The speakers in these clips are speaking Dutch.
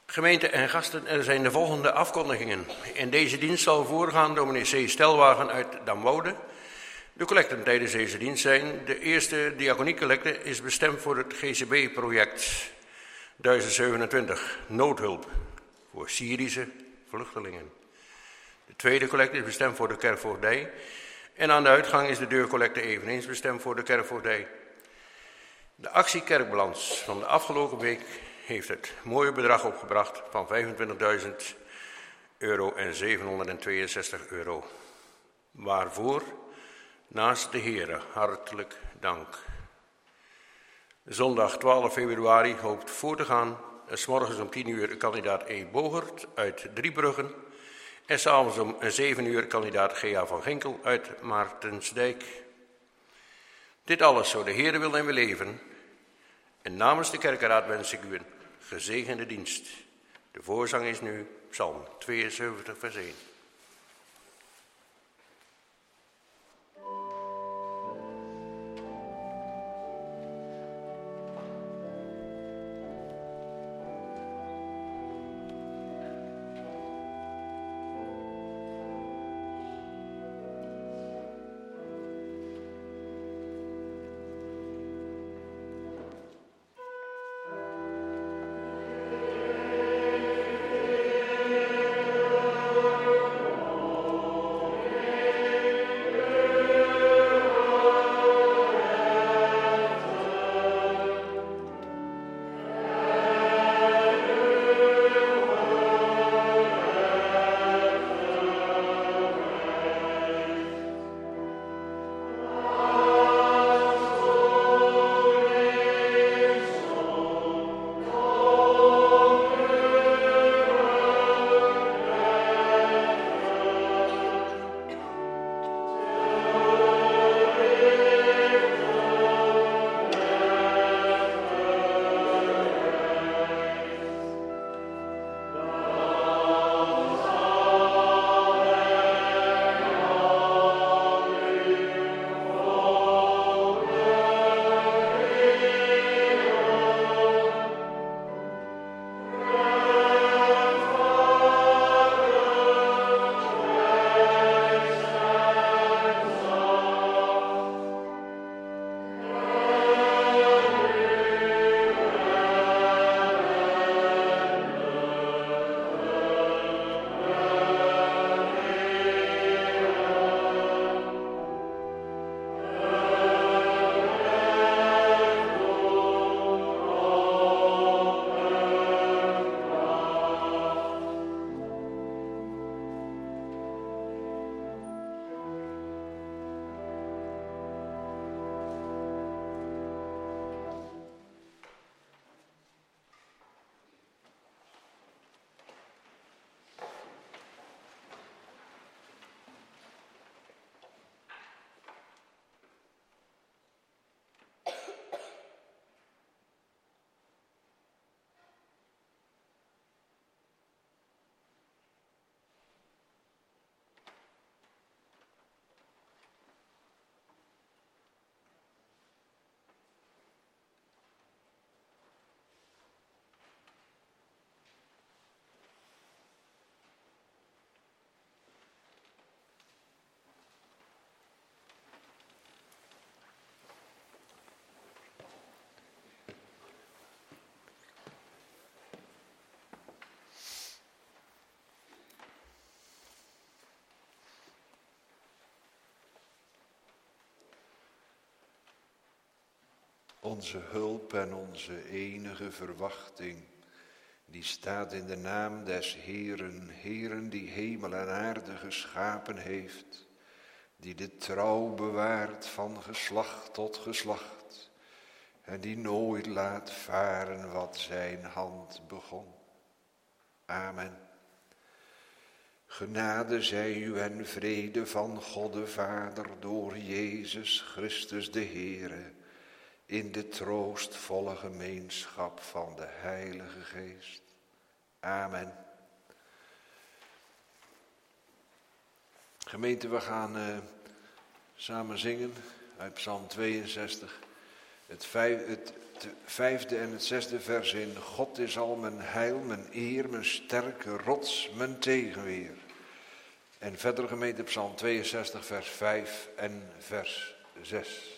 Gemeente en gasten, er zijn de volgende afkondigingen. In deze dienst zal voorgaan dominee C. Stelwagen uit Damwoude. De collecten tijdens deze dienst zijn: de eerste diaconiecollecte is bestemd voor het GCB-project 1027, noodhulp voor Syrische vluchtelingen. De tweede collecte is bestemd voor de kerkvoogdij. En aan de uitgang is de deurcollecte eveneens bestemd voor de kerkvoogdij. De actie Kerkbalans van de afgelopen week heeft het mooie bedrag opgebracht van €25.000 en €762. Waarvoor? Naast de Heere hartelijk dank. Zondag 12 februari hoopt voor te gaan. 's Morgens om 10 uur kandidaat E. Bogert uit Driebruggen. En 's avonds om 7 uur kandidaat G.A. van Ginkel uit Maartensdijk. Dit alles zo de Heere wil en we leven. En namens de kerkenraad wens ik u een gezegende dienst. De voorzang is nu Psalm 72 vers 1. Onze hulp en onze enige verwachting, die staat in de naam des Heeren, Heeren die hemel en aarde geschapen heeft, die de trouw bewaart van geslacht tot geslacht en die nooit laat varen wat zijn hand begon. Amen. Genade zij u en vrede van God de Vader door Jezus Christus de Heere, in de troostvolle gemeenschap van de Heilige Geest. Amen. Gemeente, we gaan samen zingen uit Psalm 62. Het vijfde en het zesde vers in. God is al mijn heil, mijn eer, mijn sterke rots, mijn tegenweer. En verder gemeente Psalm 62 vers 5 en vers 6.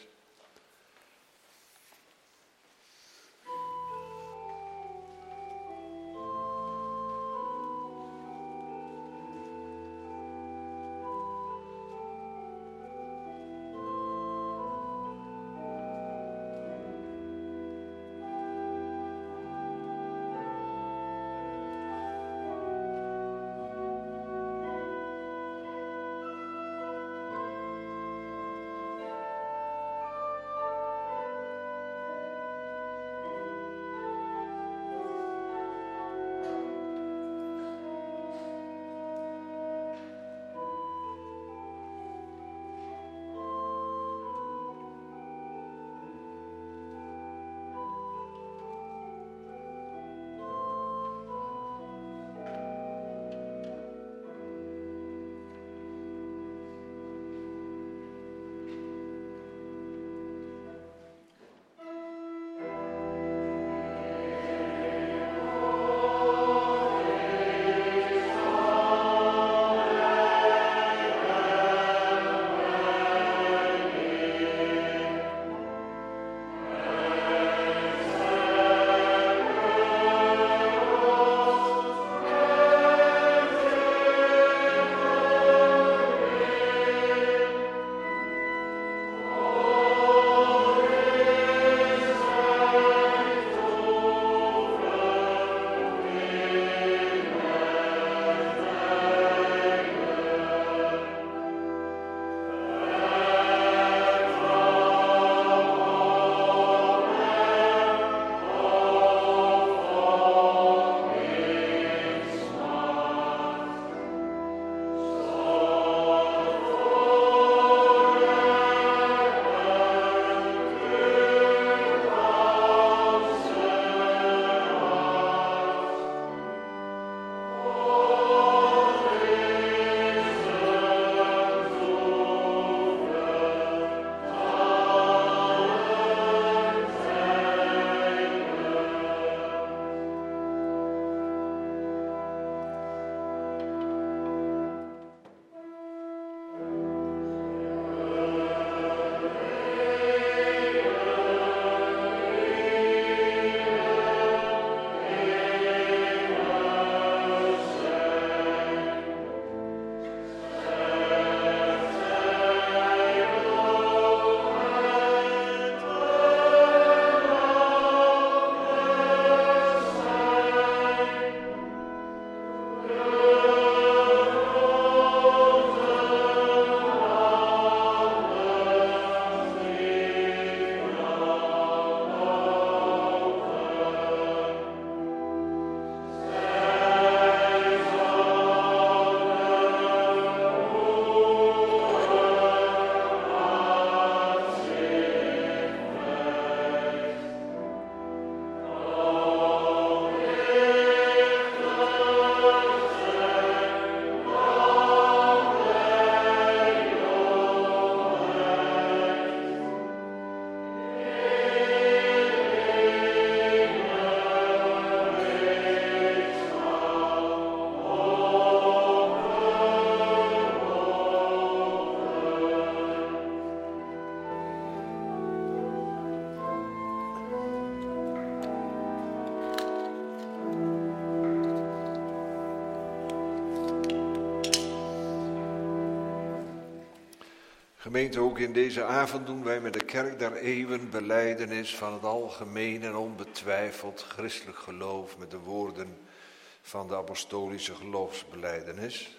Gemeente, ook in deze avond doen wij met de kerk der eeuwen belijdenis van het algemeen en onbetwijfeld christelijk geloof met de woorden van de apostolische geloofsbelijdenis.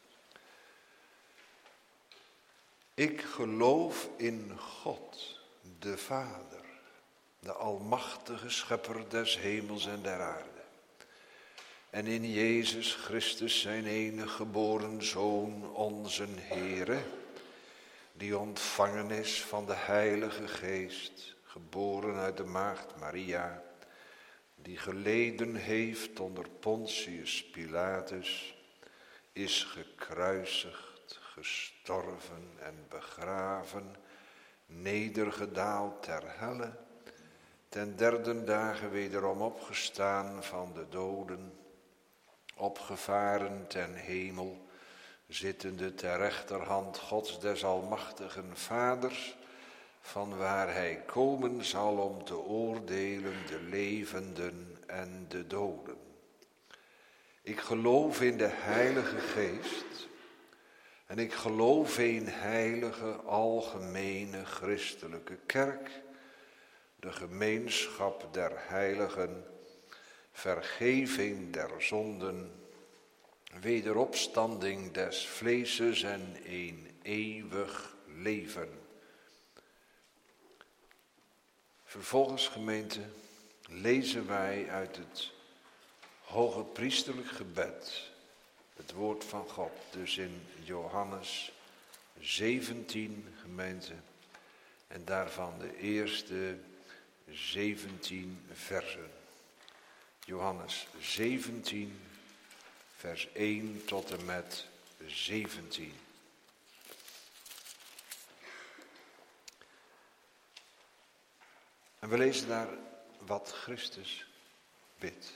Ik geloof in God, de Vader, de almachtige schepper des hemels en der aarde. En in Jezus Christus, zijn enige geboren Zoon, onze Heere, die ontvangen is van de Heilige Geest, geboren uit de maagd Maria, die geleden heeft onder Pontius Pilatus, is gekruisigd, gestorven en begraven, nedergedaald ter helle, ten derde dagen wederom opgestaan van de doden, opgevaren ten hemel, zittende ter rechterhand Gods des almachtigen Vaders, van waar hij komen zal om te oordelen de levenden en de doden. Ik geloof in de Heilige Geest en ik geloof in heilige, algemene, christelijke kerk, de gemeenschap der heiligen, vergeving der zonden, wederopstanding des vleeses en een eeuwig leven. Vervolgens, gemeente, lezen wij uit het hoge priesterlijk gebed het woord van God. Dus in Johannes 17, gemeente, en daarvan de eerste 17 versen. Johannes 17, vers 1 tot en met 17. En we lezen daar wat Christus bidt.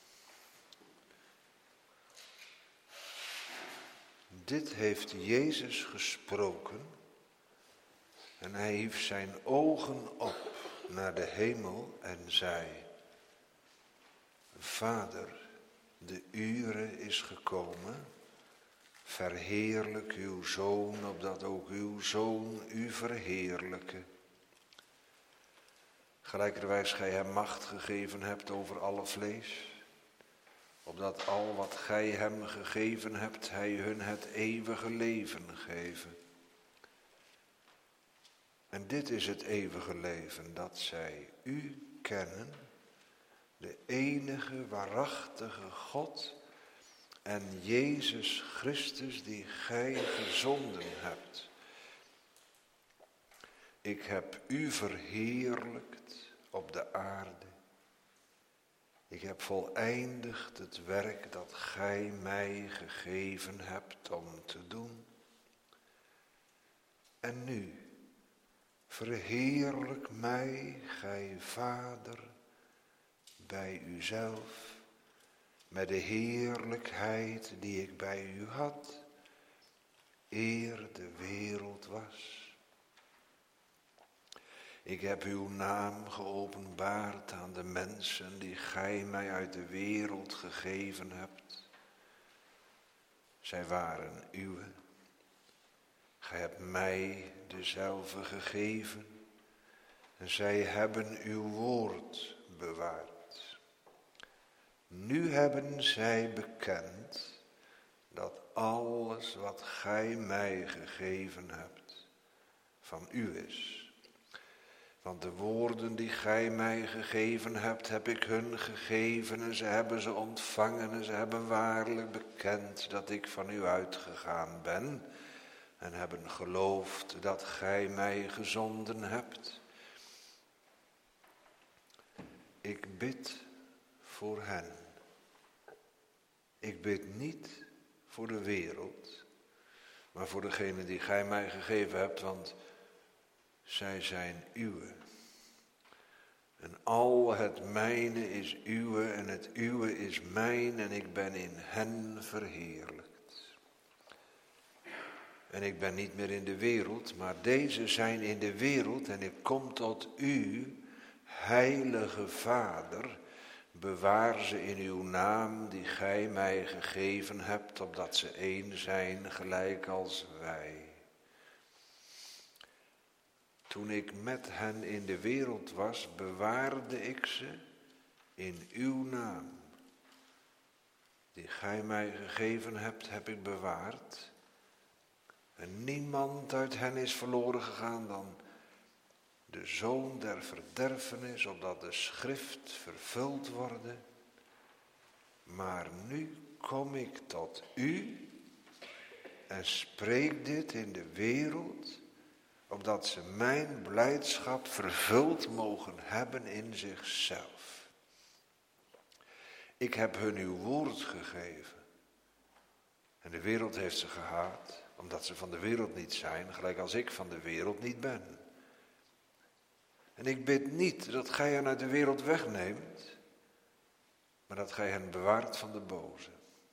Dit heeft Jezus gesproken en hij hief zijn ogen op naar de hemel en zei: Vader, de ure is gekomen, verheerlijk uw Zoon, opdat ook uw Zoon u verheerlijke. Gelijkerwijs gij hem macht gegeven hebt over alle vlees, opdat al wat gij hem gegeven hebt, hij hun het eeuwige leven geven. En dit is het eeuwige leven, dat zij u kennen, de enige waarachtige God en Jezus Christus die gij gezonden hebt. Ik heb u verheerlijkt op de aarde. Ik heb voleindigd het werk dat gij mij gegeven hebt om te doen. En nu, verheerlijk mij, gij Vader, bij uzelf, met de heerlijkheid die ik bij u had, eer de wereld was. Ik heb uw naam geopenbaard aan de mensen die gij mij uit de wereld gegeven hebt. Zij waren uwe. Gij hebt mij dezelfde gegeven en zij hebben uw woord bewaard. Nu hebben zij bekend dat alles wat gij mij gegeven hebt van u is. Want de woorden die gij mij gegeven hebt, heb ik hun gegeven en ze hebben ze ontvangen en ze hebben waarlijk bekend dat ik van u uitgegaan ben en hebben geloofd dat gij mij gezonden hebt. Ik bid voor hen. Ik bid niet voor de wereld, maar voor degene die gij mij gegeven hebt, want zij zijn uwe. En al het mijne is uwe en het uwe is mijn en ik ben in hen verheerlijkt. En ik ben niet meer in de wereld, maar deze zijn in de wereld en ik kom tot u, heilige Vader, bewaar ze in uw naam die gij mij gegeven hebt, opdat ze één zijn gelijk als wij. Toen ik met hen in de wereld was, bewaarde ik ze in uw naam. Die gij mij gegeven hebt, heb ik bewaard. En niemand uit hen is verloren gegaan dan de zoon der verderfenis, opdat de schrift vervuld worden. Maar nu kom ik tot u en spreek dit in de wereld, opdat ze mijn blijdschap vervuld mogen hebben in zichzelf. Ik heb hun uw woord gegeven. En de wereld heeft ze gehaat, omdat ze van de wereld niet zijn, gelijk als ik van de wereld niet ben. En ik bid niet dat gij hen uit de wereld wegneemt, maar dat gij hen bewaart van de boze.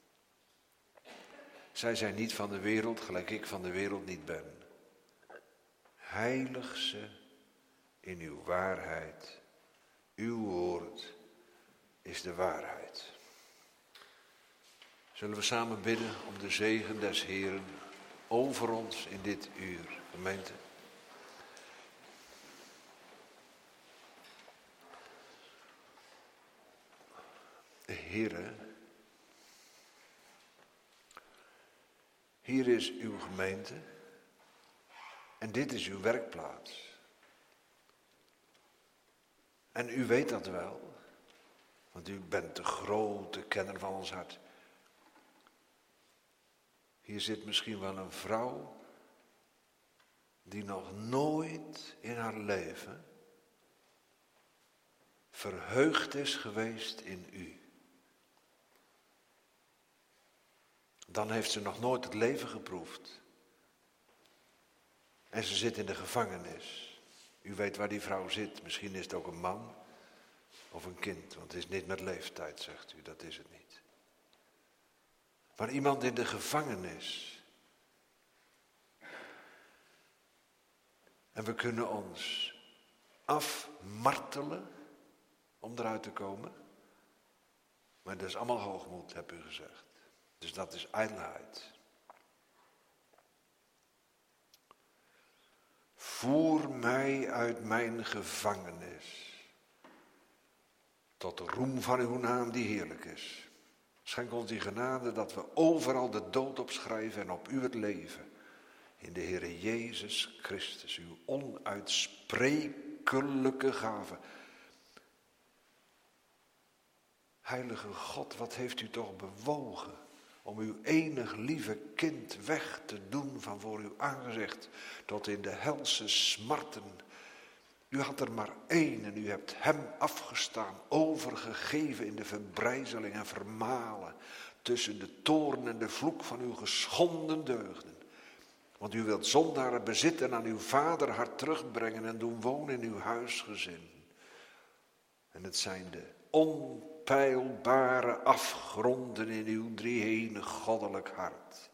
Zij zijn niet van de wereld, gelijk ik van de wereld niet ben. Heilig ze in uw waarheid. Uw woord is de waarheid. Zullen we samen bidden om de zegen des Heeren over ons in dit uur, gemeente? Heere, hier is uw gemeente en dit is uw werkplaats. En u weet dat wel, want u bent de grote kenner van ons hart. Hier zit misschien wel een vrouw die nog nooit in haar leven verheugd is geweest in u. Dan heeft ze nog nooit het leven geproefd. En ze zit in de gevangenis. U weet waar die vrouw zit. Misschien is het ook een man of een kind. Want het is niet met leeftijd, zegt u. Dat is het niet. Maar iemand in de gevangenis. En we kunnen ons afmartelen om eruit te komen. Maar dat is allemaal hoogmoed, heb u gezegd. Dus dat is ijdelheid. Voer mij uit mijn gevangenis tot de roem van uw naam die heerlijk is. Schenk ons die genade dat we overal de dood opschrijven en op u het leven. In de Heere Jezus Christus, uw onuitsprekelijke gave. Heilige God, wat heeft u toch bewogen om uw enig lieve kind weg te doen van voor uw aangezicht tot in de helse smarten. U had er maar één en u hebt hem afgestaan, overgegeven in de verbrijzeling en vermalen tussen de toorn en de vloek van uw geschonden deugden. Want u wilt zondaren bezitten en aan uw vaderhart terugbrengen en doen wonen in uw huisgezin. En het zijn de onpeilbare afgronden in uw drieënig goddelijk hart.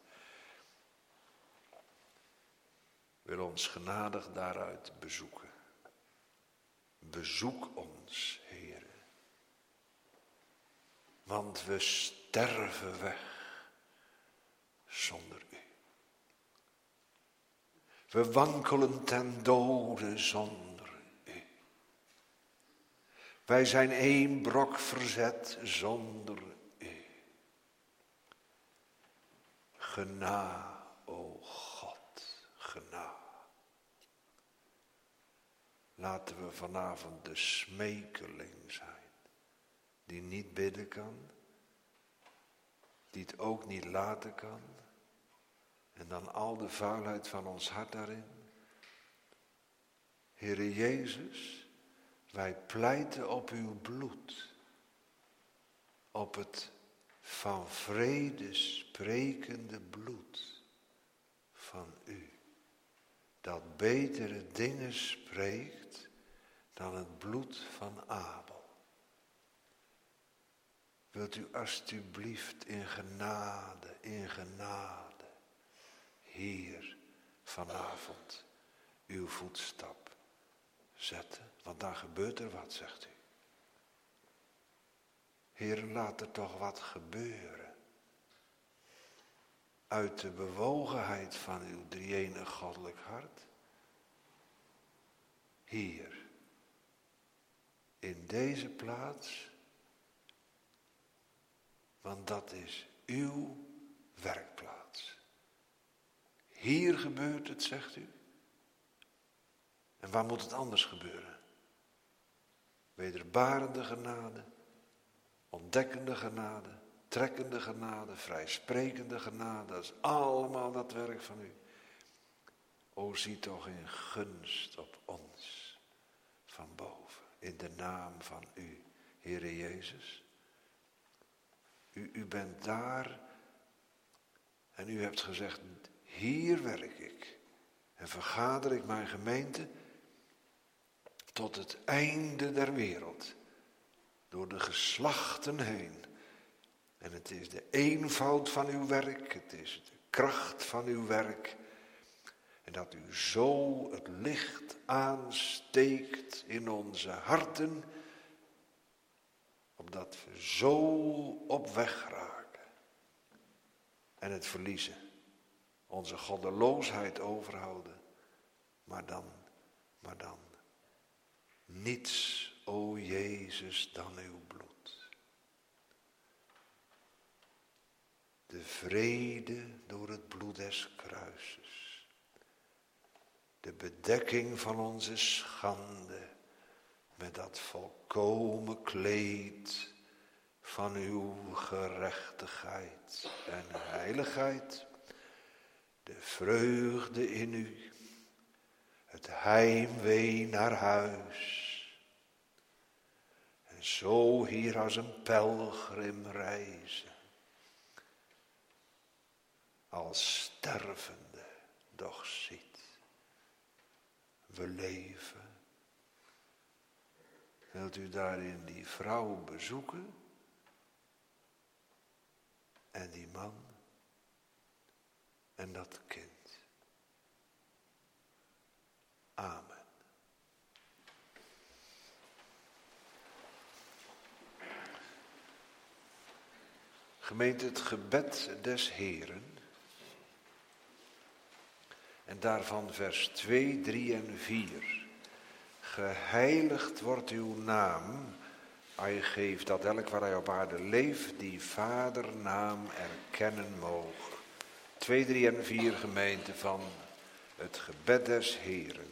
Wil ons genadig daaruit bezoeken. Bezoek ons, Heere. Want we sterven weg zonder u. We wankelen ten dode zonder u. Wij zijn één brok verzet zonder u. Gena, o God, gena. Laten we vanavond de smekeling zijn, die niet bidden kan, die het ook niet laten kan, en dan al de vuilheid van ons hart daarin. Heere Jezus, wij pleiten op uw bloed, op het van vrede sprekende bloed van u. Dat betere dingen spreekt dan het bloed van Abel. Wilt u alstublieft in genade, hier vanavond uw voetstap zetten, want dan gebeurt er wat, zegt u. Heer, laat er toch wat gebeuren. Uit de bewogenheid van uw drieënig goddelijk hart. Hier, in deze plaats, want dat is uw werkplaats. Hier gebeurt het, zegt u. En waar moet het anders gebeuren? Wederbarende genade, ontdekkende genade, trekkende genade, vrijsprekende genade. Dat is allemaal dat werk van u. O, zie toch in gunst op ons van boven. In de naam van u, Heere Jezus. U bent daar en u hebt gezegd, hier werk ik. En vergader ik mijn gemeente tot het einde der wereld, door de geslachten heen. En het is de eenvoud van uw werk, het is de kracht van uw werk. En dat u zo het licht aansteekt in onze harten, opdat we zo op weg raken en het verliezen. Onze goddeloosheid overhouden, maar dan niets, o Jezus, dan uw bloed. De vrede door het bloed des kruises. De bedekking van onze schande met dat volkomen kleed van uw gerechtigheid en heiligheid. De vreugde in u, het heimwee naar huis. En zo hier als een pelgrim reizen. Als stervende, doch ziet. We leven. Wilt u daarin die vrouw bezoeken? En die man? En dat kind? Amen. Gemeente, het gebed des Heren. En daarvan vers 2, 3 en 4. Geheiligd wordt uw naam. Hij geeft dat elk waar hij op aarde leeft, die vadernaam erkennen mogen. 2, 3 en 4 gemeente van het gebed des Heren.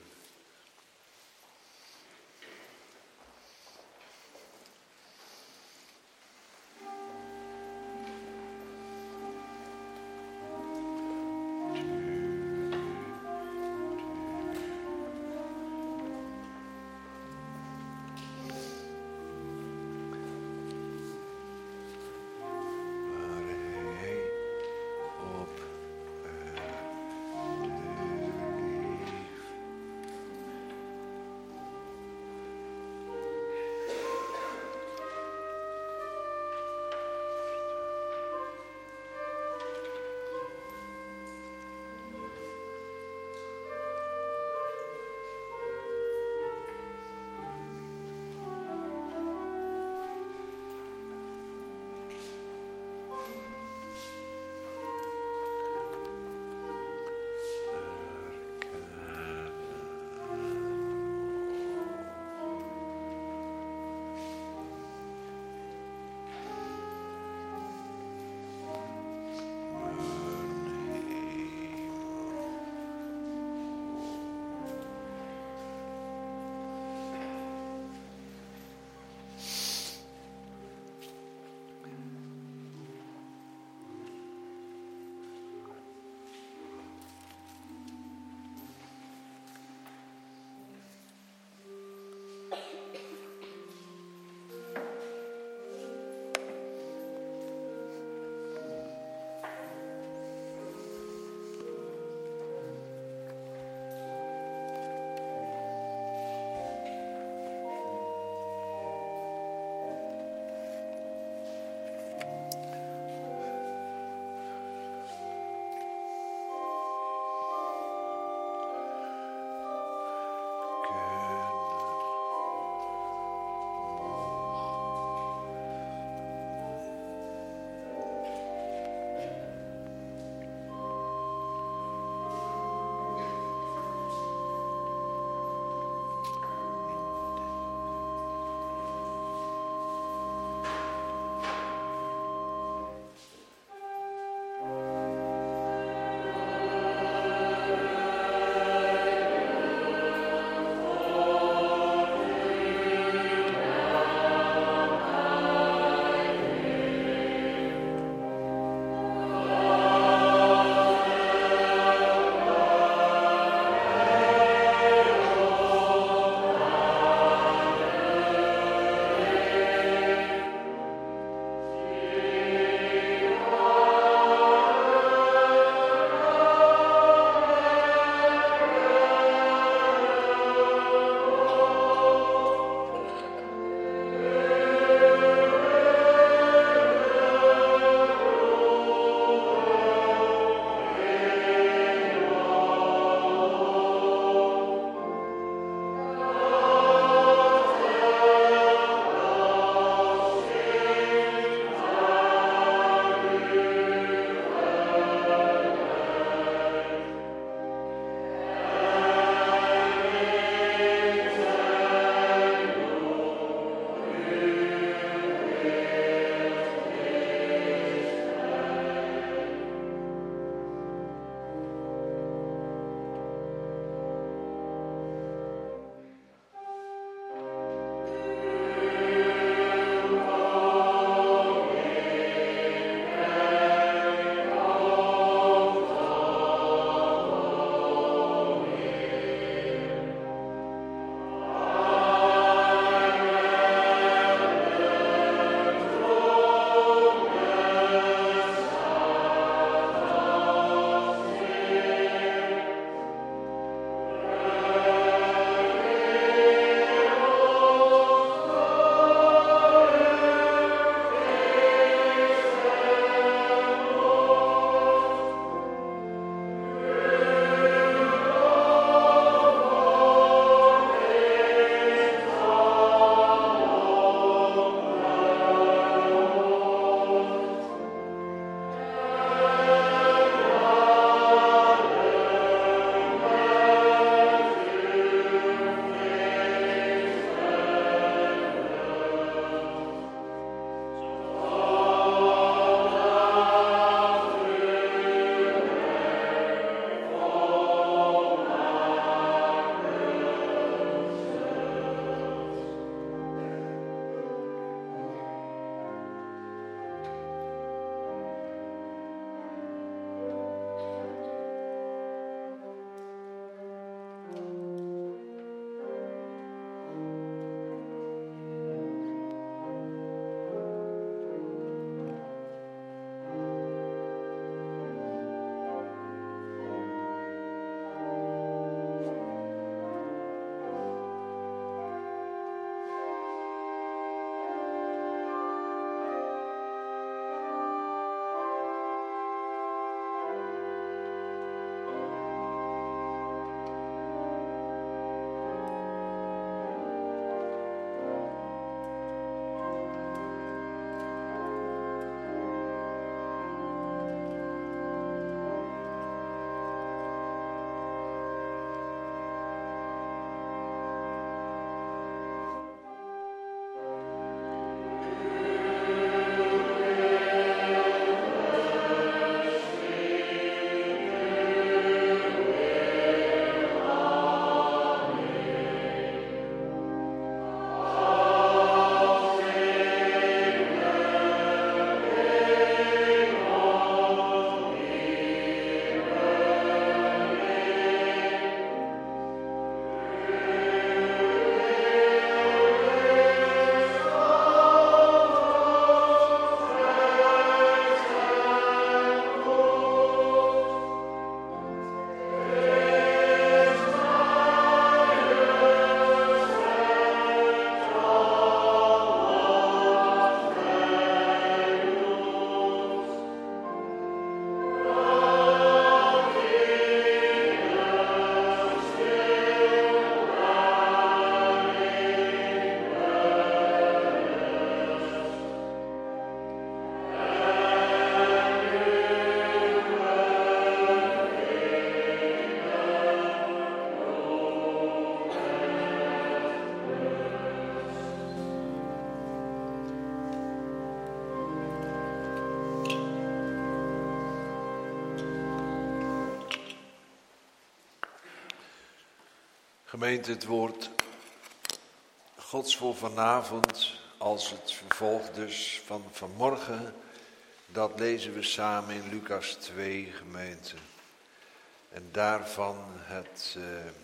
Gemeente, het woord Gods voor vanavond, als het vervolg dus van vanmorgen, dat lezen we samen in Lucas 2, gemeente. En daarvan het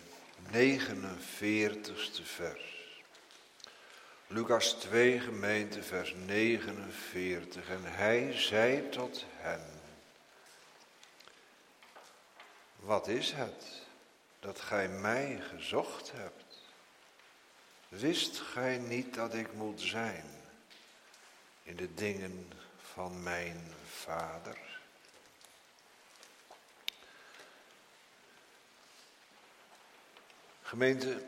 49ste vers. Lucas 2, gemeente, vers 49. En hij zei tot hen: wat is het dat gij mij gezocht hebt? Wist gij niet dat ik moet zijn in de dingen van mijn Vader? Gemeente,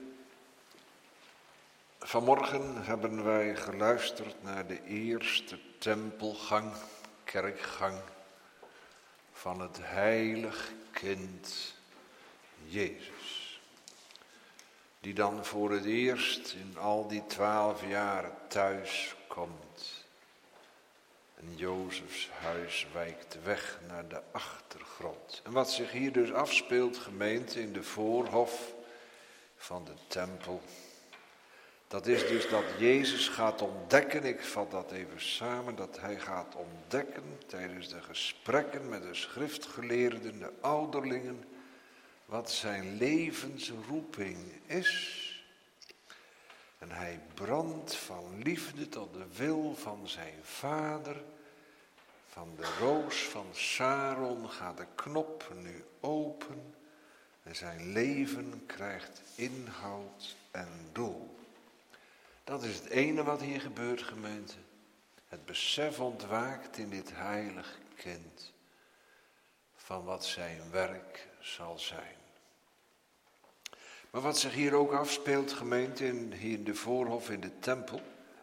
vanmorgen hebben wij geluisterd naar de eerste tempelgang, kerkgang van het heilig kind Jezus. Die dan voor het eerst in al die 12 jaar thuis komt. En Jozefs huis wijkt weg naar de achtergrond. En wat zich hier dus afspeelt, gemeente, in de voorhof van de tempel. Dat is dus dat Jezus gaat ontdekken, ik vat dat even samen, dat hij gaat ontdekken tijdens de gesprekken met de schriftgeleerden, de ouderlingen, wat zijn levensroeping is. En hij brandt van liefde tot de wil van zijn Vader. Van de roos van Saron gaat de knop nu open. En zijn leven krijgt inhoud en doel. Dat is het ene wat hier gebeurt, gemeente. Het besef ontwaakt in dit heilig kind van wat zijn werk zal zijn. Maar wat zich hier ook afspeelt, gemeente, hier in de voorhof, in de tempel.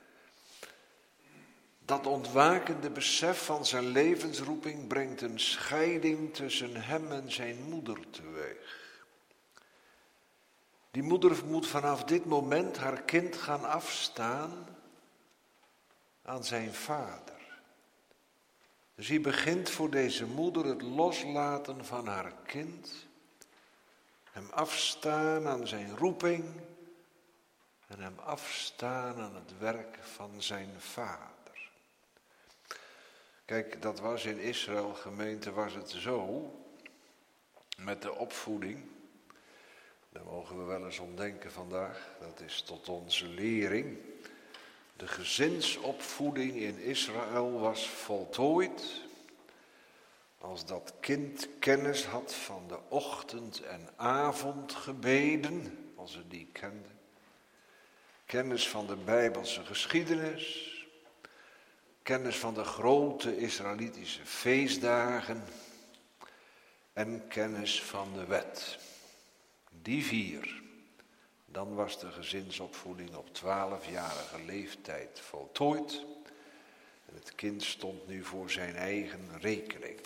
Dat ontwakende besef van zijn levensroeping brengt een scheiding tussen hem en zijn moeder teweeg. Die moeder moet vanaf dit moment haar kind gaan afstaan aan zijn vader. Dus hier begint voor deze moeder het loslaten van haar kind. Hem afstaan aan zijn roeping en hem afstaan aan het werk van zijn vader. Kijk, dat was in Israël, gemeente, was het zo met de opvoeding. Daar mogen we wel eens om denken vandaag, dat is tot onze lering. De gezinsopvoeding in Israël was voltooid als dat kind kennis had van de ochtend- en avondgebeden, als ze die kenden. Kennis van de Bijbelse geschiedenis. Kennis van de grote Israëlitische feestdagen. En kennis van de wet. Die 4. Dan was de gezinsopvoeding op 12-jarige leeftijd voltooid. En het kind stond nu voor zijn eigen rekening.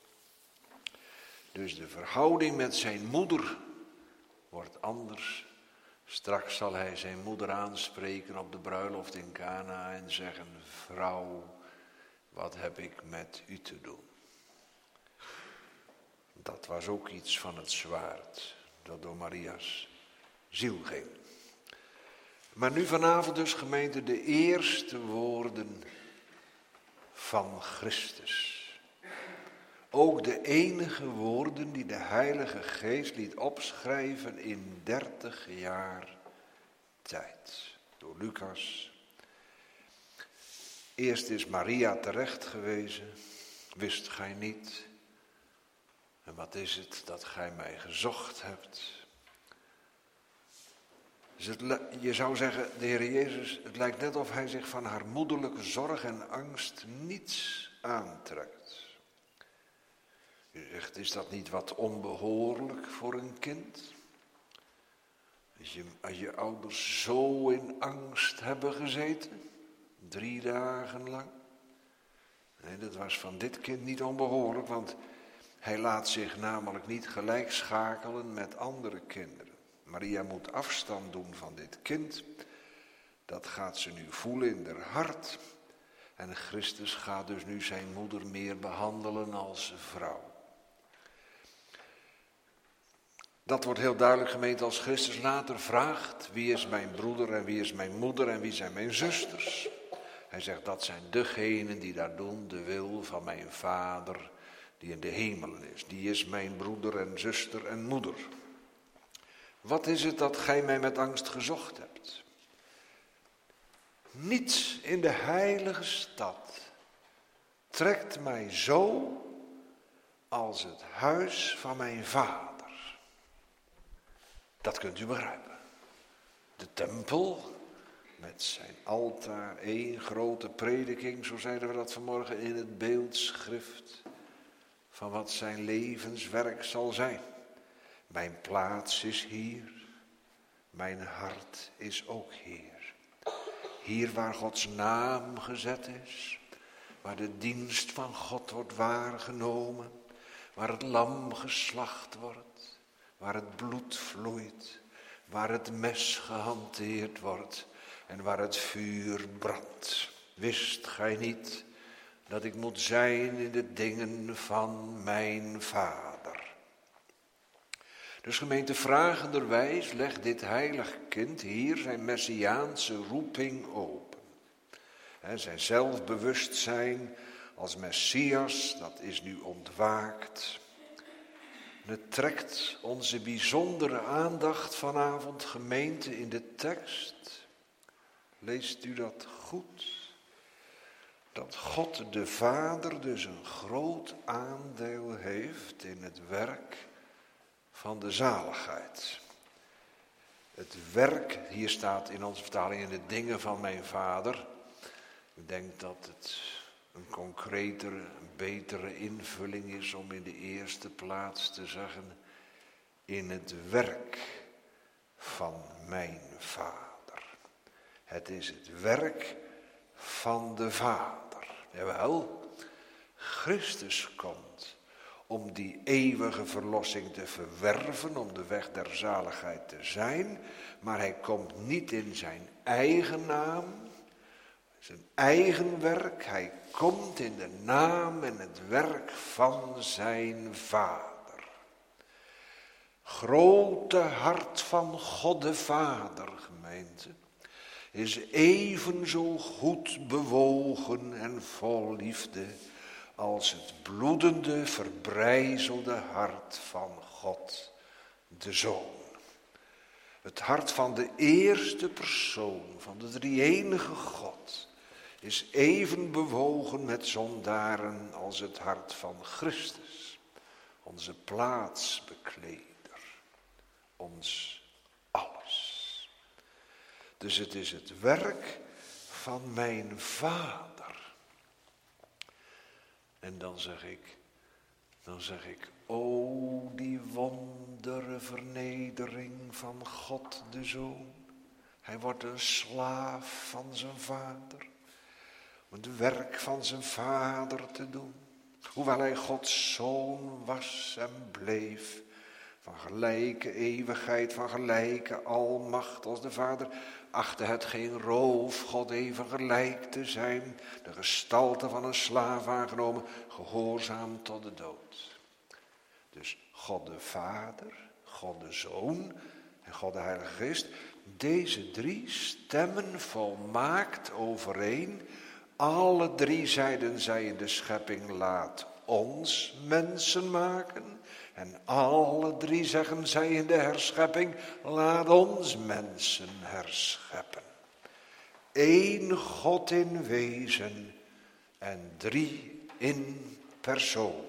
Dus de verhouding met zijn moeder wordt anders. Straks zal hij zijn moeder aanspreken op de bruiloft in Kana en zeggen: vrouw, wat heb ik met u te doen? Dat was ook iets van het zwaard dat door Maria's ziel ging. Maar nu vanavond dus, gemeente, de eerste woorden van Christus. Ook de enige woorden die de Heilige Geest liet opschrijven in 30 jaar tijd. Door Lucas. Eerst is Maria terecht gewezen. Wist gij niet? En wat is het dat gij mij gezocht hebt? Dus je zou zeggen, de Heer Jezus, het lijkt net of hij zich van haar moederlijke zorg en angst niets aantrekt. U zegt, is dat niet wat onbehoorlijk voor een kind? Als je ouders zo in angst hebben gezeten, 3 dagen lang. Nee, dat was van dit kind niet onbehoorlijk, want hij laat zich namelijk niet gelijk schakelen met andere kinderen. Maria moet afstand doen van dit kind. Dat gaat ze nu voelen in haar hart. En Christus gaat dus nu zijn moeder meer behandelen als vrouw. Dat wordt heel duidelijk gemeend als Christus later vraagt: wie is mijn broeder en wie is mijn moeder en wie zijn mijn zusters? Hij zegt, dat zijn degenen die daar doen de wil van mijn Vader die in de hemelen is. Die is mijn broeder en zuster en moeder. Wat is het dat gij mij met angst gezocht hebt? Niets in de heilige stad trekt mij zo als het huis van mijn Vader. Dat kunt u begrijpen. De tempel met zijn altaar, één grote prediking, zo zeiden we dat vanmorgen in het beeldschrift, van wat zijn levenswerk zal zijn. Mijn plaats is hier, mijn hart is ook hier. Hier waar Gods naam gezet is, waar de dienst van God wordt waargenomen, waar het lam geslacht wordt, waar het bloed vloeit, waar het mes gehanteerd wordt en waar het vuur brandt. Wist gij niet dat ik moet zijn in de dingen van mijn Vader? Dus gemeente, vragenderwijs legt dit heilig kind hier zijn messiaanse roeping open. Zijn zelfbewustzijn als Messias, dat is nu ontwaakt. En het trekt onze bijzondere aandacht vanavond, gemeente, in de tekst. Leest u dat goed? Dat God de Vader dus een groot aandeel heeft in het werk van de zaligheid. Het werk, hier staat in onze vertaling, in de dingen van mijn Vader. Ik denk dat het een concretere, een betere invulling is om in de eerste plaats te zeggen, in het werk van mijn Vader. Het is het werk van de Vader. Jawel, Christus komt om die eeuwige verlossing te verwerven, om de weg der zaligheid te zijn, maar hij komt niet in zijn eigen naam, zijn eigen werk, hij komt in de naam en het werk van zijn Vader. Grote hart van God de Vader, gemeente, is evenzo goed bewogen en vol liefde als het bloedende, verbrijzelde hart van God de Zoon. Het hart van de eerste persoon van de drie-enige God is even bewogen met zondaren als het hart van Christus, onze plaatsbekleder, ons alles. Dus het is het werk van mijn Vader. En dan zeg ik, o die wondere vernedering van God de Zoon. Hij wordt een slaaf van zijn Vader, om het werk van zijn Vader te doen. Hoewel hij Gods Zoon was en bleef, van gelijke eeuwigheid, van gelijke almacht als de Vader, achtte het geen roof God even gelijk te zijn, de gestalte van een slaaf aangenomen, gehoorzaam tot de dood. Dus God de Vader, God de Zoon en God de Heilige Geest, deze drie stemmen volmaakt overeen. Alle drie zeiden zij in de schepping, laat ons mensen maken. En alle drie zeggen zij in de herschepping, laat ons mensen herscheppen. Eén God in wezen en drie in personen.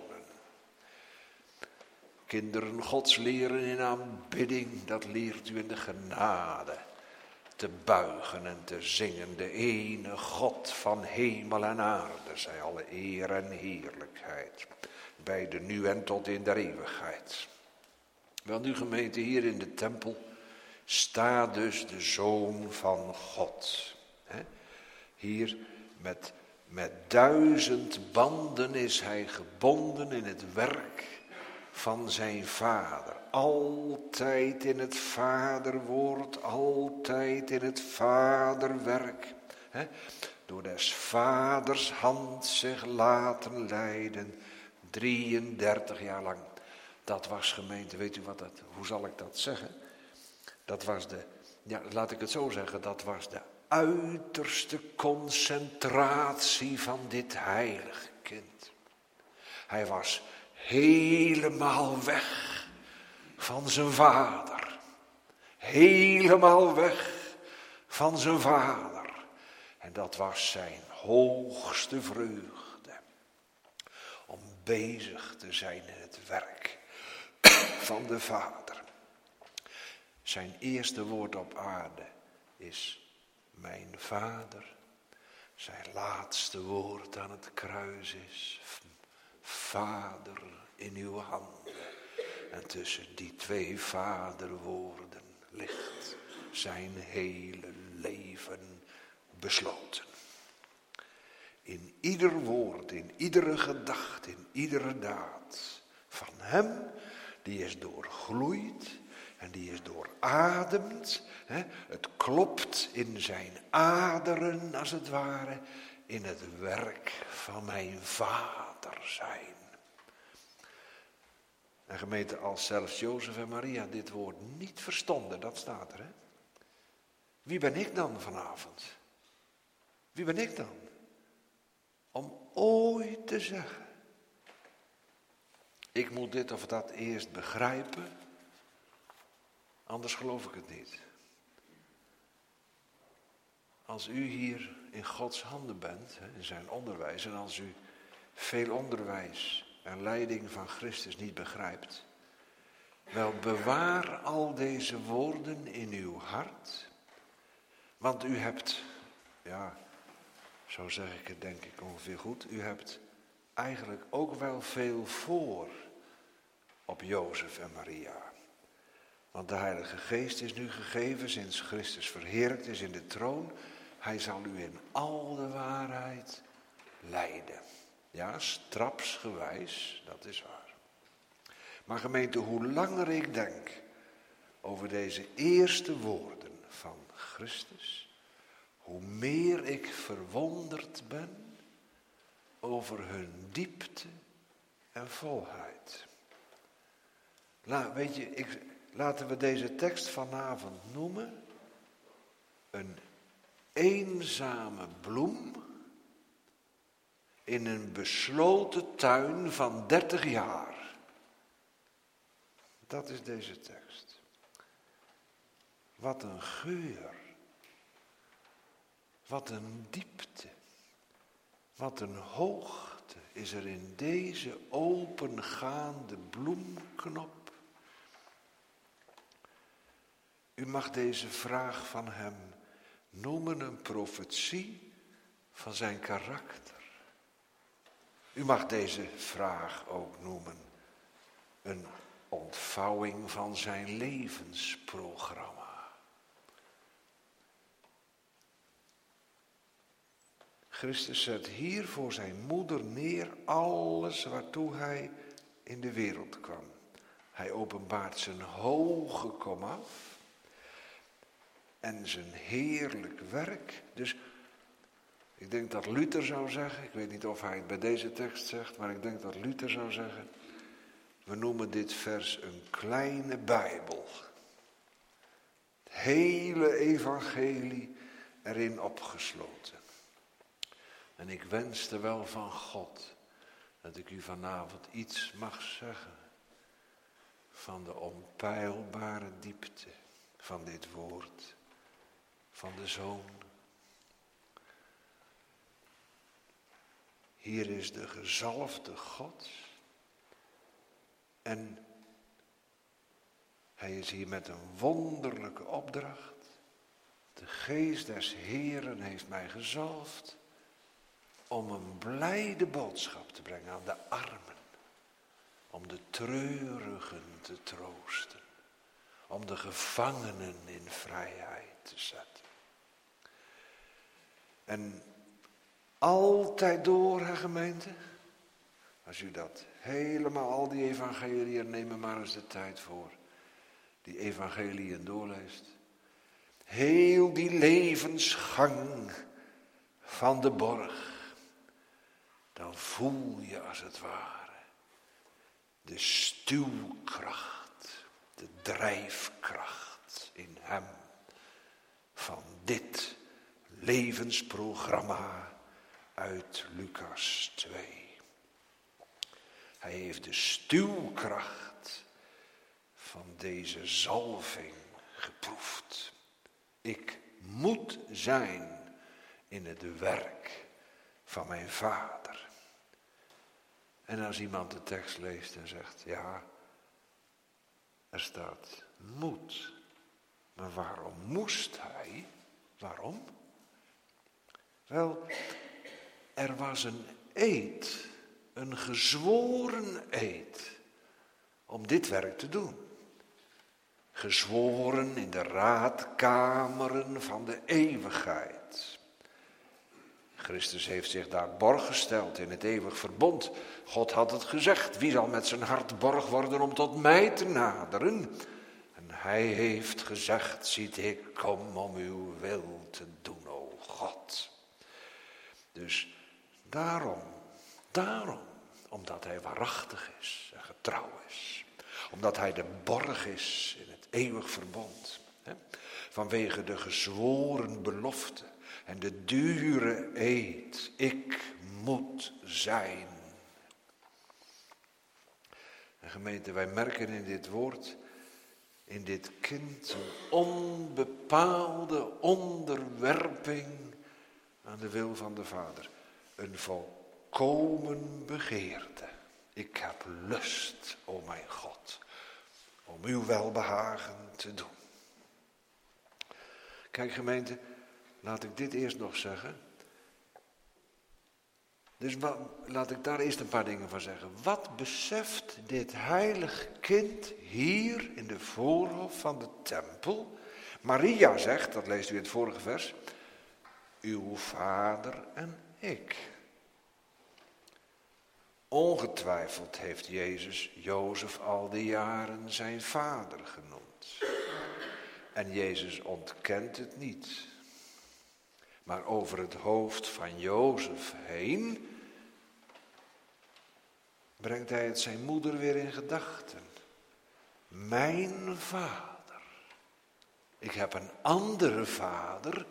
Kinderen Gods leren in aanbidding, dat leert u in de genade. Te buigen en te zingen, de ene God van hemel en aarde, zij alle eer en heerlijkheid. Bij de nu en tot in der eeuwigheid. Wel nu gemeente, hier in de tempel staat dus de Zoon van God. Hier met 1000 banden is hij gebonden in het werk van zijn Vader. Altijd in het Vaderwoord, altijd in het Vaderwerk. Door des Vaders hand zich laten leiden, 33 jaar lang. Dat was, gemeente, weet u hoe zal ik dat zeggen? Dat was laat ik het zo zeggen, dat was de uiterste concentratie van dit heilige kind. Hij was helemaal weg van zijn vader. Helemaal weg van zijn vader. En dat was zijn hoogste vreugde. Om bezig te zijn in het werk van de Vader. Zijn eerste woord op aarde is mijn Vader. Zijn laatste woord aan het kruis is Vader in uw handen. En tussen die twee vaderwoorden ligt zijn hele leven besloten. In ieder woord, in iedere gedachte, in iedere daad van hem, die is doorgloeid en die is doorademd. Het klopt in zijn aderen, als het ware, in het werk van mijn Vader zijn. En gemeente, als zelfs Jozef en Maria dit woord niet verstonden, dat staat er, hè? Wie ben ik dan vanavond? Wie ben ik dan? Om ooit te zeggen, ik moet dit of dat eerst begrijpen, anders geloof ik het niet. Als u hier in Gods handen bent, in zijn onderwijs, en als u veel onderwijs en leiding van Christus niet begrijpt, wel bewaar al deze woorden in uw hart, want u hebt, zo zeg ik het denk ik ongeveer goed, u hebt eigenlijk ook wel veel voor op Jozef en Maria. Want de Heilige Geest is nu gegeven sinds Christus verheerlijkt is in de troon. Hij zal u in al de waarheid leiden. Ja, strapsgewijs, dat is waar. Maar gemeente, hoe langer ik denk over deze eerste woorden van Christus, hoe meer ik verwonderd ben over hun diepte en volheid. Laten we deze tekst vanavond noemen een eenzame bloem in een besloten tuin van 30 jaar. Dat is deze tekst. Wat een geur. Wat een diepte. Wat een hoogte is er in deze opengaande bloemknop. U mag deze vraag van hem noemen een profetie van zijn karakter. U mag deze vraag ook noemen een ontvouwing van zijn levensprogramma. Christus zet hier voor zijn moeder neer alles waartoe hij in de wereld kwam. Hij openbaart zijn hoge komaf en zijn heerlijk werk. Dus ik denk dat Luther zou zeggen, ik weet niet of hij het bij deze tekst zegt, maar ik denk dat Luther zou zeggen, we noemen dit vers een kleine Bijbel. Het hele evangelie erin opgesloten. En ik wenste wel van God dat ik u vanavond iets mag zeggen van de onpeilbare diepte van dit woord, van de Zoon. Hier is de gezalfde God en hij is hier met een wonderlijke opdracht. De geest des Heeren heeft mij gezalfd om een blijde boodschap te brengen aan de armen. Om de treurigen te troosten. Om de gevangenen in vrijheid te zetten. En altijd door, hè gemeente. Als u dat helemaal, al die evangeliën, neem er maar eens de tijd voor. Die evangeliën doorleest. Heel die levensgang van de borg. Dan voel je als het ware de stuwkracht, de drijfkracht in hem van dit levensprogramma uit Lucas 2. Hij heeft de stuwkracht van deze zalving geproefd. Ik moet zijn in het werk van mijn Vader. En als iemand de tekst leest en zegt, ja, er staat moet. Maar waarom moest hij? Waarom? Wel, er was een eed, een gezworen eed, om dit werk te doen. Gezworen in de raadkameren van de eeuwigheid. Christus heeft zich daar borg gesteld in het eeuwig verbond. God had het gezegd, wie zal met zijn hart borg worden om tot mij te naderen? En hij heeft gezegd, ziet ik kom om uw wil te doen, o God. Dus daarom, omdat hij waarachtig is en getrouw is. Omdat hij de borg is in het eeuwig verbond. Vanwege de gezworen belofte en de dure eed. Ik moet zijn. En gemeente, wij merken in dit woord, in dit kind, een onbepaalde onderwerping aan de wil van de Vader. Een volkomen begeerte. Ik heb lust, o mijn God, om uw welbehagen te doen. Kijk gemeente, laat ik dit eerst nog zeggen. Dus laat ik daar eerst een paar dingen van zeggen. Wat beseft dit heilig kind hier in de voorhof van de tempel? Maria zegt, dat leest u in het vorige vers, uw vader en ik. Ongetwijfeld heeft Jezus Jozef al die jaren zijn vader genoemd. En Jezus ontkent het niet. Maar over het hoofd van Jozef heen brengt hij het zijn moeder weer in gedachten. Mijn vader. Ik heb een andere vader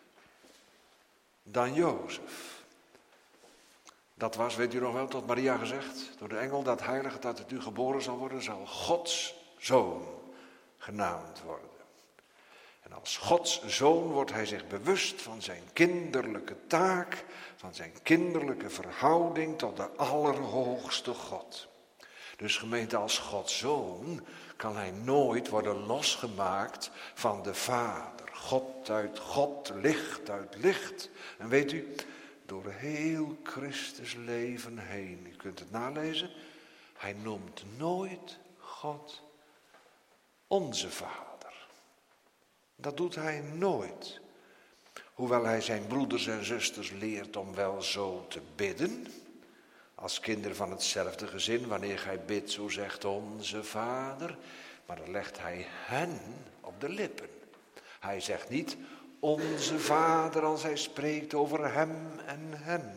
dan Jozef. Dat was, weet u nog wel, tot Maria gezegd door de engel, dat heilige dat het u geboren zal worden, zal Gods zoon genaamd worden. En als Gods zoon wordt hij zich bewust van zijn kinderlijke taak, van zijn kinderlijke verhouding tot de Allerhoogste God. Dus gemeente, als Gods zoon kan hij nooit worden losgemaakt van de Vader. God uit God, licht uit licht. En weet u, door heel Christus leven heen, u kunt het nalezen, hij noemt nooit God onze Vader. Dat doet hij nooit. Hoewel hij zijn broeders en zusters leert om wel zo te bidden. Als kinderen van hetzelfde gezin, wanneer gij bidt, zo zegt onze Vader. Maar dan legt hij hen op de lippen. Hij zegt niet onze Vader als hij spreekt over hem en hen.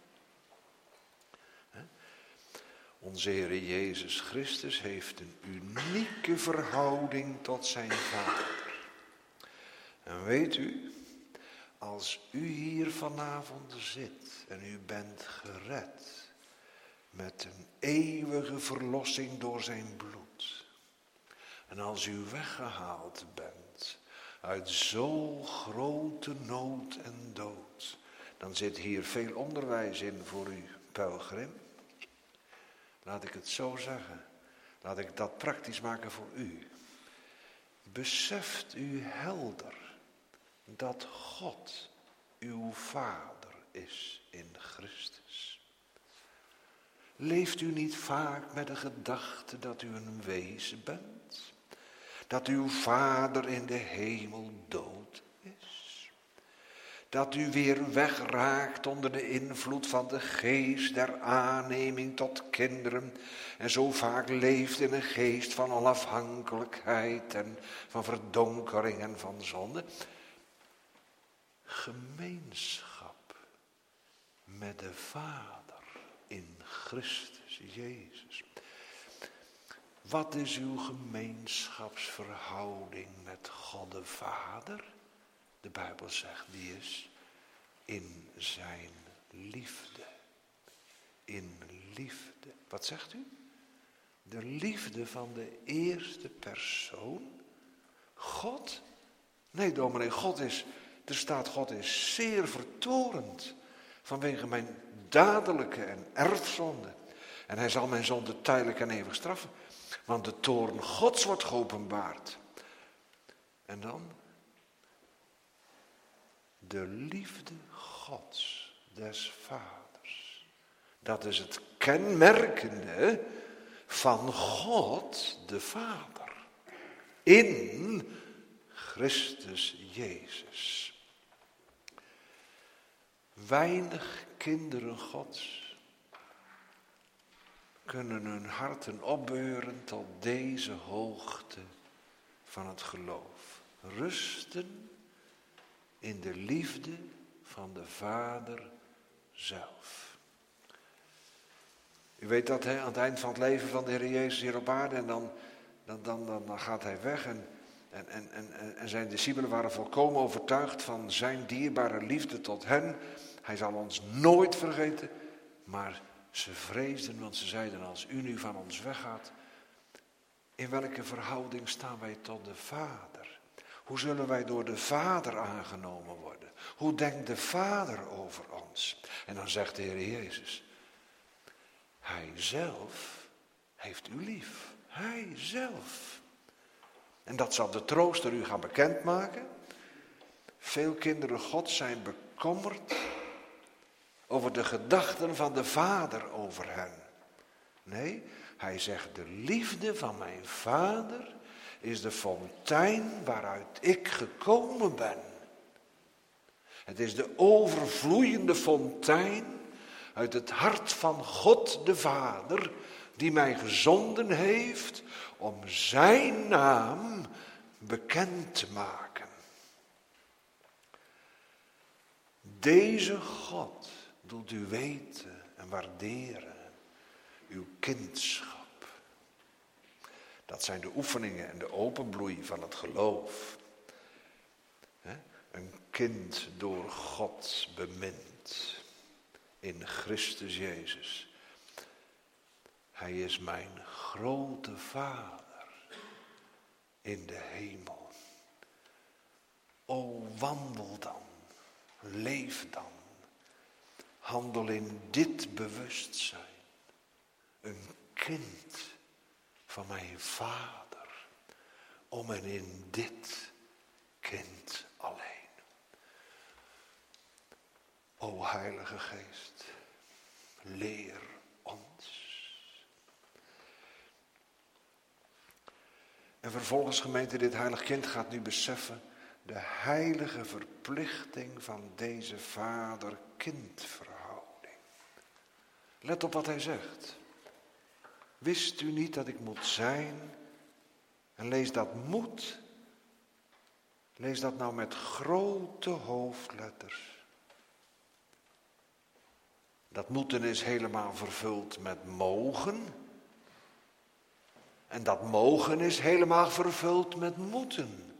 Onze Heer Jezus Christus heeft een unieke verhouding tot zijn Vader. En weet u, als u hier vanavond zit en u bent gered met een eeuwige verlossing door zijn bloed. En als u weggehaald bent uit zo'n grote nood en dood, dan zit hier veel onderwijs in voor u, pelgrim. Laat ik het zo zeggen. Laat ik dat praktisch maken voor u. Beseft u helder dat God uw Vader is in Christus? Leeft u niet vaak met de gedachte dat u een wezen bent? Dat uw Vader in de hemel dood is? Dat u weer wegraakt onder de invloed van de geest der aanneming tot kinderen en zo vaak leeft in een geest van onafhankelijkheid en van verdonkering en van zonde? Gemeenschap met de Vader in Christus Jezus. Wat is uw gemeenschapsverhouding met God de Vader? De Bijbel zegt, die is in zijn liefde. In liefde. Wat zegt u? De liefde van de eerste persoon? God? Nee, dominee, er staat God is zeer vertorend vanwege mijn dadelijke en erfzonde. En hij zal mijn zonde tijdelijk en eeuwig straffen. Want de toorn Gods wordt geopenbaard. En dan? De liefde Gods, des Vaders. Dat is het kenmerkende van God de Vader. In Christus Jezus. Weinig kinderen Gods kunnen hun harten opbeuren tot deze hoogte van het geloof. Rusten in de liefde van de Vader zelf. U weet dat aan het eind van het leven van de Heer Jezus hier op aarde, en dan gaat hij weg en zijn discipelen waren volkomen overtuigd van zijn dierbare liefde tot hen. Hij zal ons nooit vergeten, maar ze vreesden, want ze zeiden, als u nu van ons weggaat, in welke verhouding staan wij tot de Vader? Hoe zullen wij door de Vader aangenomen worden? Hoe denkt de Vader over ons? En dan zegt de Heer Jezus, Hij zelf heeft u lief. Hij zelf. En dat zal de trooster u gaan bekendmaken. Veel kinderen Gods zijn bekommerd over de gedachten van de Vader over hen. Nee, hij zegt, de liefde van mijn Vader is de fontein waaruit ik gekomen ben. Het is de overvloeiende fontein uit het hart van God de Vader, die mij gezonden heeft om zijn naam bekend te maken. Deze God doet u weten en waarderen uw kindschap. Dat zijn de oefeningen en de openbloei van het geloof. Een kind door God bemind in Christus Jezus. Hij is mijn grote Vader in de hemel. O, wandel dan, leef dan, handel in dit bewustzijn. Een kind van mijn Vader, om en in dit kind alleen. O Heilige Geest, leer ons. En vervolgens, gemeente, dit heilig kind gaat nu beseffen de heilige verplichting van deze vader-kind-verhouding. Let op wat hij zegt. Wist u niet dat ik moet zijn? En lees dat moet. Lees dat nou met grote hoofdletters. Dat moeten is helemaal vervuld met mogen. En dat mogen is helemaal vervuld met moeten.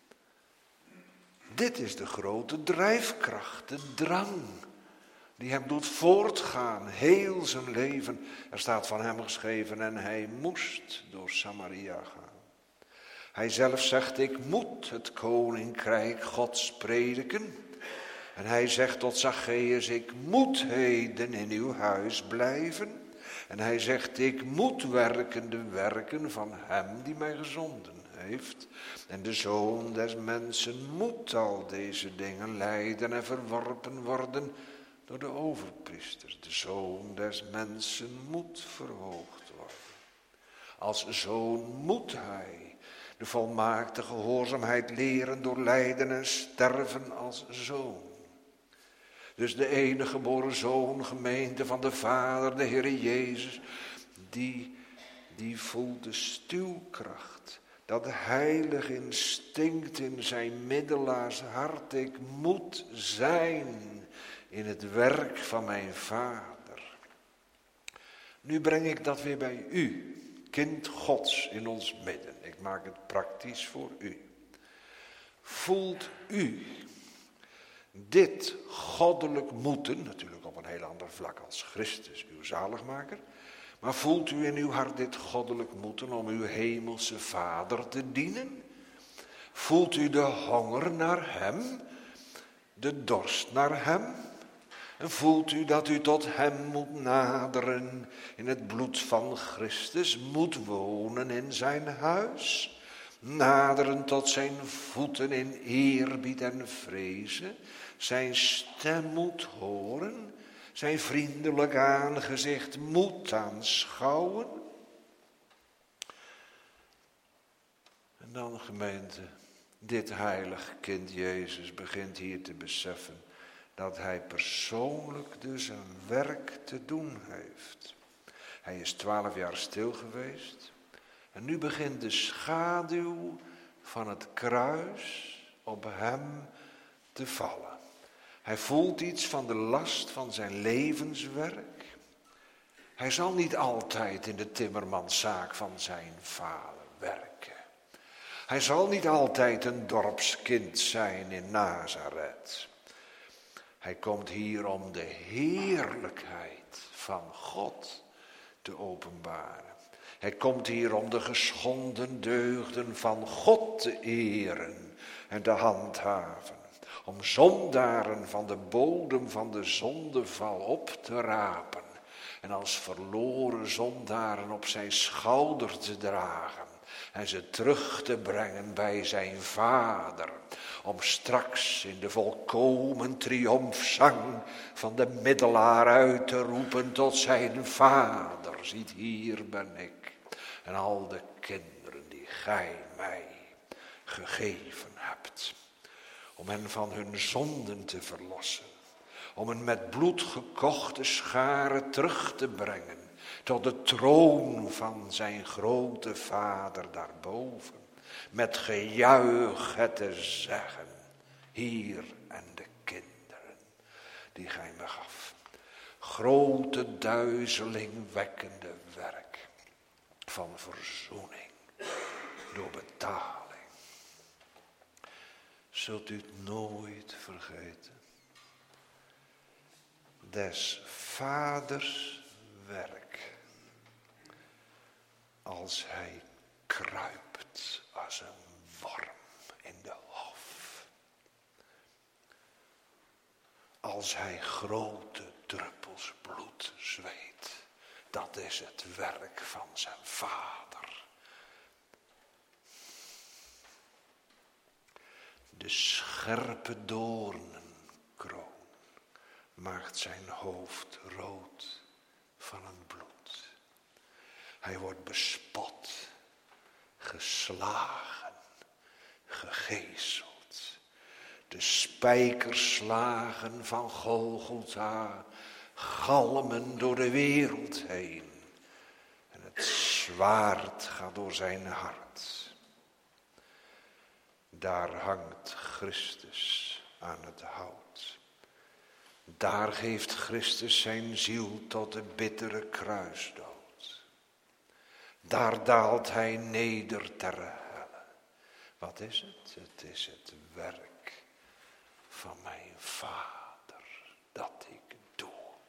Dit is de grote drijfkracht, de drang, die hem doet voortgaan, heel zijn leven. Er staat van hem geschreven, en hij moest door Samaria gaan. Hij zelf zegt, ik moet het koninkrijk Gods prediken. En hij zegt tot Zacchaeus, ik moet heden in uw huis blijven. En hij zegt, ik moet werken de werken van hem die mij gezonden heeft. En de Zoon des Mensen moet al deze dingen lijden en verworpen worden door de overpriesters. De Zoon des Mensen moet verhoogd worden. Als zoon moet hij de volmaakte gehoorzaamheid leren door lijden en sterven als zoon. Dus de enige geboren Zoon, gemeente van de Vader, de Heer Jezus, die voelt de stuwkracht. Dat heilige instinct in zijn middelaars hart. Ik moet zijn in het werk van mijn Vader. Nu breng ik dat weer bij u. kind Gods in ons midden. Ik maak het praktisch voor u. Voelt u dit goddelijk moeten, natuurlijk op een heel ander vlak als Christus, uw zaligmaker, maar voelt u in uw hart dit goddelijk moeten om uw hemelse Vader te dienen? Voelt u de honger naar hem, de dorst naar hem? En voelt u dat u tot hem moet naderen in het bloed van Christus, moet wonen in zijn huis? Naderen tot zijn voeten in eerbied en vrezen, zijn stem moet horen, zijn vriendelijk aangezicht moet aanschouwen? En dan, gemeente, dit heilig kind Jezus begint hier te beseffen dat hij persoonlijk dus een werk te doen heeft. Hij is 12 jaar stil geweest en nu begint de schaduw van het kruis op hem te vallen. Hij voelt iets van de last van zijn levenswerk. Hij zal niet altijd in de timmermanszaak van zijn vader werken. Hij zal niet altijd een dorpskind zijn in Nazareth. Hij komt hier om de heerlijkheid van God te openbaren. Hij komt hier om de geschonden deugden van God te eren en te handhaven. Om zondaren van de bodem van de zondeval op te rapen en als verloren zondaren op zijn schouder te dragen en ze terug te brengen bij zijn Vader, om straks in de volkomen triomfzang van de middelaar uit te roepen tot zijn Vader. Ziet, hier ben ik en al de kinderen die gij mij gegeven hebt. Om hen van hun zonden te verlossen. Om hen met bloed gekochte scharen terug te brengen tot de troon van zijn grote Vader daarboven. Met gejuich het te zeggen, hier en de kinderen die gij me gaf. Grote duizelingwekkende werk van verzoening door betaling. Zult u het nooit vergeten. Des vaders werk. Als hij kruipt als een worm in de hof. Als hij grote druppels bloed zweet. Dat is het werk van zijn Vader. De scherpe doornenkroon maakt zijn hoofd rood van het bloed. Hij wordt bespot, geslagen, gegezeld. De spijkerslagen van Golgotha galmen door de wereld heen. En het zwaard gaat door zijn hart. Daar hangt Christus aan het hout. Daar geeft Christus zijn ziel tot de bittere kruisdood. Daar daalt hij neder ter helle. Wat is het? Het is het werk van mijn Vader dat ik doe.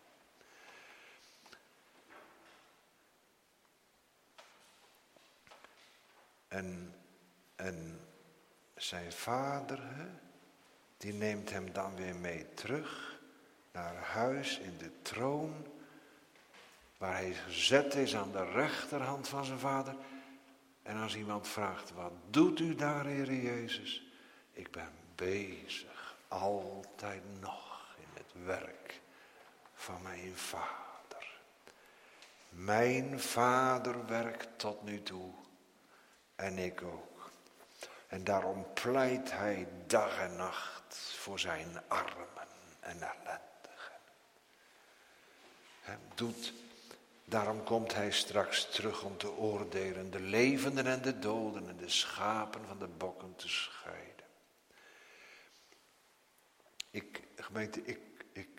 En zijn Vader, die neemt hem dan weer mee terug naar huis in de troon, waar hij gezet is aan de rechterhand van zijn Vader. En als iemand vraagt, wat doet u daar, Heer Jezus? Ik ben bezig, altijd nog in het werk van mijn Vader. Mijn Vader werkt tot nu toe en ik ook. En daarom pleit hij dag en nacht voor zijn armen en ellendigen. Daarom komt hij straks terug om te oordelen de levenden en de doden en de schapen van de bokken te scheiden. Gemeente,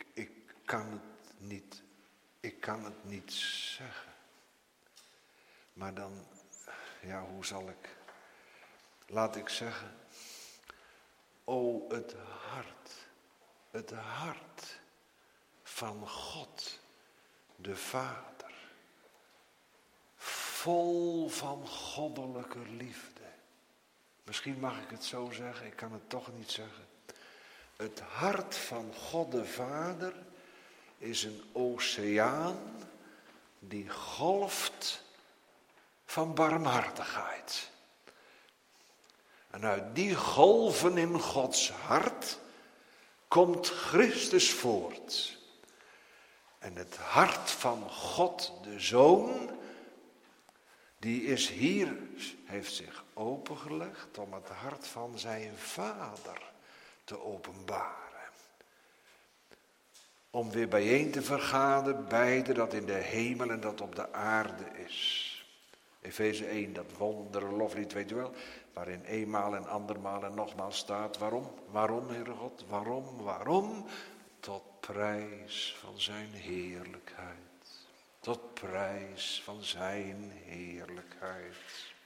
ik kan het niet zeggen. Maar dan, hoe zal ik, laat ik zeggen, o het hart van God, de Vader, vol van goddelijke liefde. Misschien mag ik het zo zeggen, ik kan het toch niet zeggen. Het hart van God de Vader is een oceaan die golft van barmhartigheid. En uit die golven in Gods hart komt Christus voort. En het hart van God de Zoon, die is hier, heeft zich opengelegd om het hart van zijn Vader te openbaren. Om weer bijeen te vergaden, beide dat in de hemel en dat op de aarde is. Efeze 1, dat wondere loflied, weet u wel, waarin eenmaal en andermaal en nogmaals staat. Waarom? Waarom, Heere God? Waarom? Tot prijs van zijn heerlijkheid. Tot prijs van zijn heerlijkheid.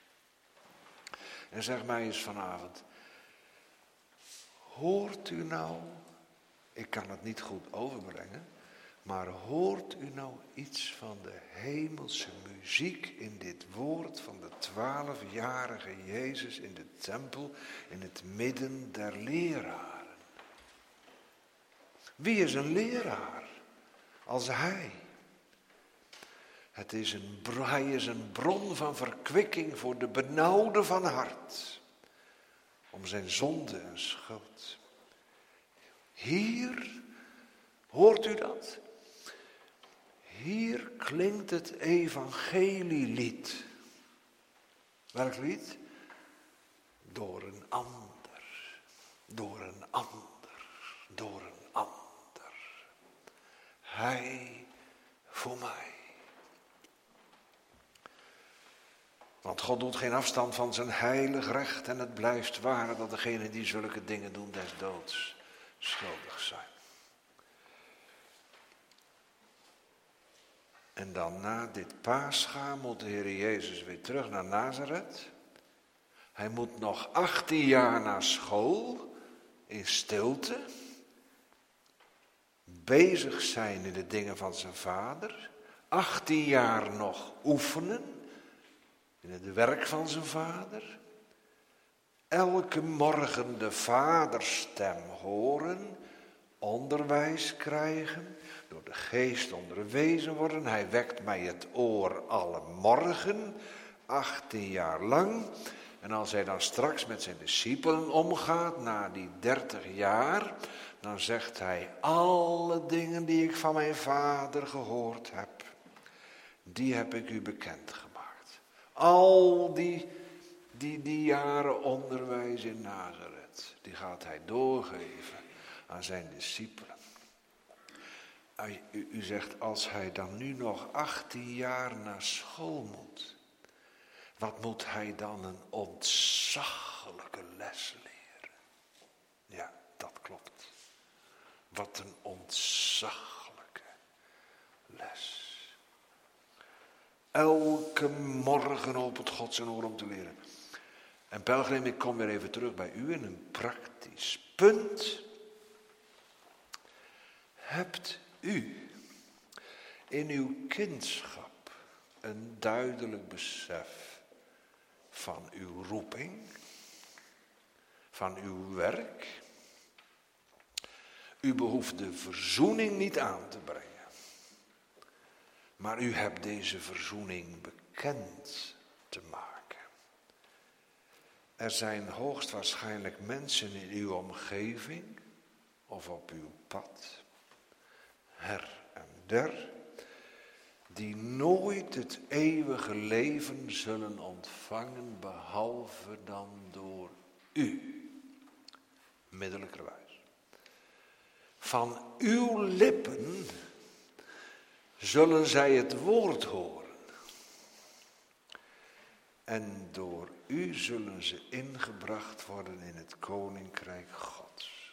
En zeg mij eens vanavond, hoort u nou, ik kan het niet goed overbrengen, maar hoort u nou iets van de hemelse muziek in dit woord van de 12-jarige Jezus in de tempel, in het midden der leraren? Wie is een leraar als hij? Hij is een bron van verkwikking voor de benauwde van hart, om zijn zonde en schuld. Hier, hoort u dat? Hier klinkt het evangelielied. Welk lied? Door een ander, door een ander, door een ander. Hij voor mij. Want God doet geen afstand van zijn heilig recht en het blijft waar dat degenen die zulke dingen doen des doods schuldig zijn. En dan na dit Pascha moet de Heer Jezus weer terug naar Nazareth. Hij moet nog 18 jaar naar school in stilte. Bezig zijn in de dingen van zijn vader. 18 jaar nog oefenen in het werk van zijn vader. Elke morgen de vaderstem horen, onderwijs krijgen, door de geest onderwezen worden. Hij wekt mij het oor alle morgen, 18 jaar lang. En als hij dan straks met zijn discipelen omgaat, na die 30 jaar, dan zegt hij, alle dingen die ik van mijn vader gehoord heb, die heb ik u bekendgemaakt. Al die jaren onderwijs in Nazareth, die gaat hij doorgeven aan zijn discipelen. U zegt, als hij dan nu nog 18 jaar naar school moet, wat moet hij dan een ontzaglijke les leren? Ja, dat klopt. Wat een ontzaglijke les. Elke morgen opent God zijn oor om te leren. En pelgrim, ik kom weer even terug bij u in een praktisch punt. Hebt u in uw kindschap een duidelijk besef van uw roeping, van uw werk? U behoeft de verzoening niet aan te brengen. Maar u hebt deze verzoening bekend te maken. Er zijn hoogstwaarschijnlijk mensen in uw omgeving of op uw pad, her en der, die nooit het eeuwige leven zullen ontvangen behalve dan door u, middelijkerwijs. Van uw lippen zullen zij het woord horen. En door u zullen ze ingebracht worden in het koninkrijk Gods.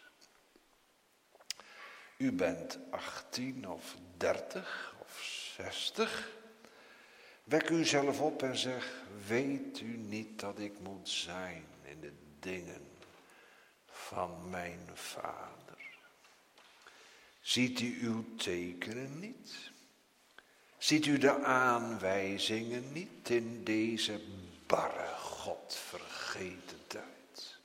U bent 18 of 30 of 60. Wek u zelf op en zeg, weet u niet dat ik moet zijn in de dingen van mijn Vader? Ziet u uw tekenen niet? Ziet u de aanwijzingen niet in deze barre godvergeten tijd?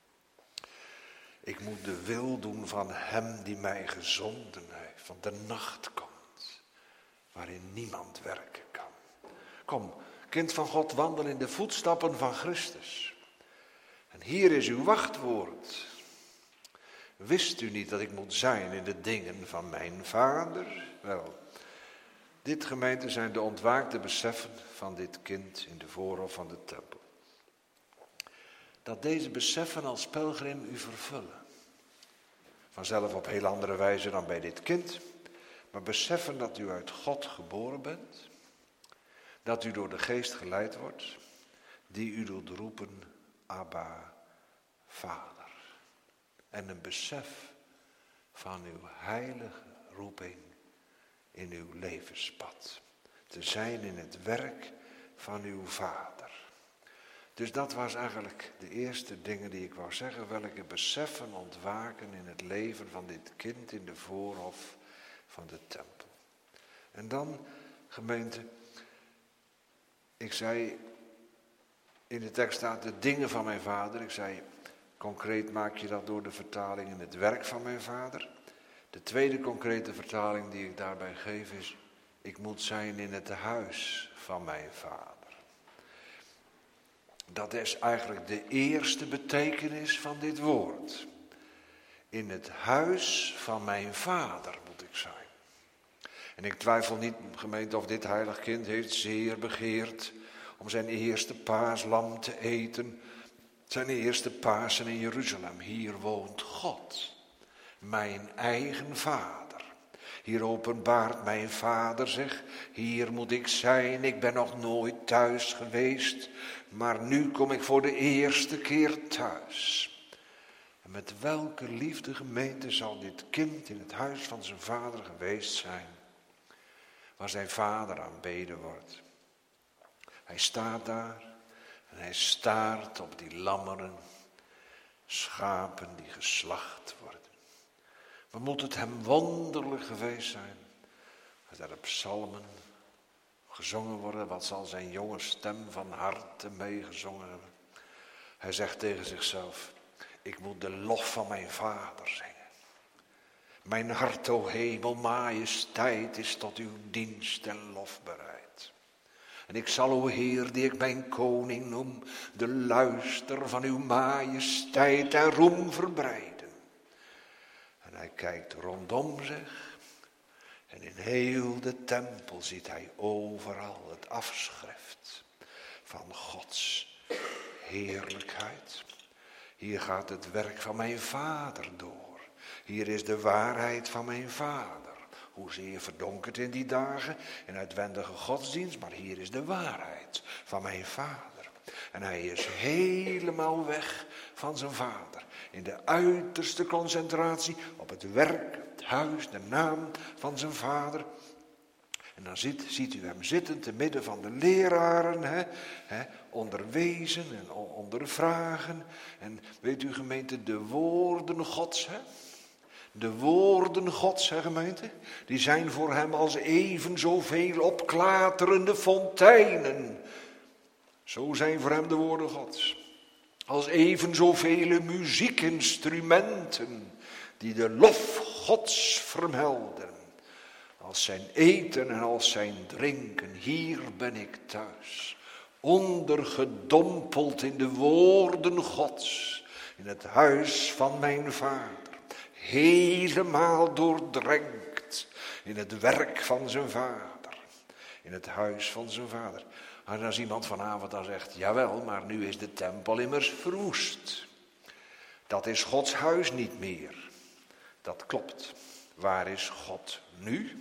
Ik moet de wil doen van hem die mij gezonden heeft, want de nacht komt waarin niemand werken kan. Kom, kind van God, wandel in de voetstappen van Christus. En hier is uw wachtwoord. Wist u niet dat ik moet zijn in de dingen van mijn Vader? Wel, dit gemeente zijn de ontwaakte beseffen van dit kind in de voorhof van de tempel. Dat deze beseffen als pelgrim u vervullen. Vanzelf op heel andere wijze dan bij dit kind. Maar beseffen dat u uit God geboren bent. Dat u door de geest geleid wordt. Die u doet roepen, Abba, Vader. En een besef van uw heilige roeping in uw levenspad. Te zijn in het werk van uw Vader. Dus dat was eigenlijk de eerste dingen die ik wou zeggen. Welke beseffen ontwaken in het leven van dit kind in de voorhof van de tempel. En dan, gemeente, ik zei, in de tekst staat de dingen van mijn Vader. Ik zei, concreet maak je dat door de vertaling in het werk van mijn Vader. De tweede concrete vertaling die ik daarbij geef is, ik moet zijn in het huis van mijn Vader. Dat is eigenlijk de eerste betekenis van dit woord. In het huis van mijn Vader moet ik zijn. En ik twijfel niet, gemeente, of dit heilig kind heeft zeer begeerd om zijn eerste paaslam te eten. Zijn eerste Pasen in Jeruzalem. Hier woont God, mijn eigen Vader. Hier openbaart mijn Vader zich, hier moet ik zijn. Ik ben nog nooit thuis geweest, maar nu kom ik voor de eerste keer thuis. En met welke liefde, gemeente, zal dit kind in het huis van zijn vader geweest zijn, waar zijn vader aanbeden wordt. Hij staat daar en hij staart op die lammeren, schapen die geslacht worden. Wat moet het hem wonderlijk geweest zijn, als er psalmen gezongen worden, wat zal zijn jonge stem van harte meegezongen hebben. Hij zegt tegen zichzelf, ik moet de lof van mijn Vader zingen. Mijn hart, o hemel, majesteit, is tot uw dienst en lof bereid. En ik zal, o Heer, die ik mijn koning noem, de luister van uw majesteit en roem verbreiden. En hij kijkt rondom zich en in heel de tempel ziet hij overal het afschrift van Gods heerlijkheid. Hier gaat het werk van mijn Vader door. Hier is de waarheid van mijn Vader. Hoezeer verdonkerd in die dagen in uitwendige godsdienst, maar hier is de waarheid van mijn Vader. En hij is helemaal weg van zijn Vader. In de uiterste concentratie op het werk, het huis, de naam van zijn Vader. En dan ziet u hem zitten te midden van de leraren, onderwezen en ondervragen. En weet u, gemeente, de woorden Gods, de woorden Gods, gemeente, die zijn voor hem als even zoveel opklaterende fonteinen. Zo zijn voor hem de woorden Gods. Als even zoveel muziekinstrumenten die de lof Gods vermelden. Als zijn eten en als zijn drinken, hier ben ik thuis. Ondergedompeld in de woorden Gods, in het huis van mijn Vader. Helemaal doordrenkt in het werk van zijn Vader. In het huis van zijn Vader. En als iemand vanavond dan zegt, jawel, maar nu is de tempel immers verwoest. Dat is Gods huis niet meer. Dat klopt. Waar is God nu?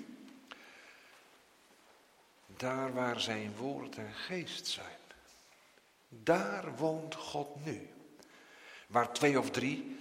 Daar waar zijn woord en geest zijn. Daar woont God nu. Waar 2 of 3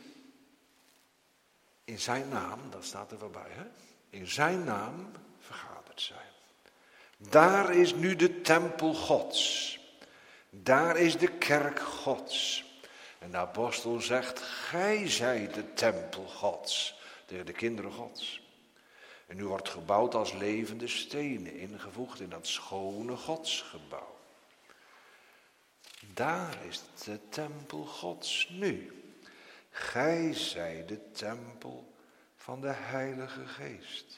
in zijn naam, dat staat er voorbij, in zijn naam vergaderd zijn. Daar is nu de tempel Gods. Daar is de kerk Gods. En de apostel zegt, gij zijt de tempel Gods. Tegen de kinderen Gods. En u wordt gebouwd als levende stenen, ingevoegd in dat schone Godsgebouw. Daar is de tempel Gods nu. Gij zijt de tempel van de Heilige Geest.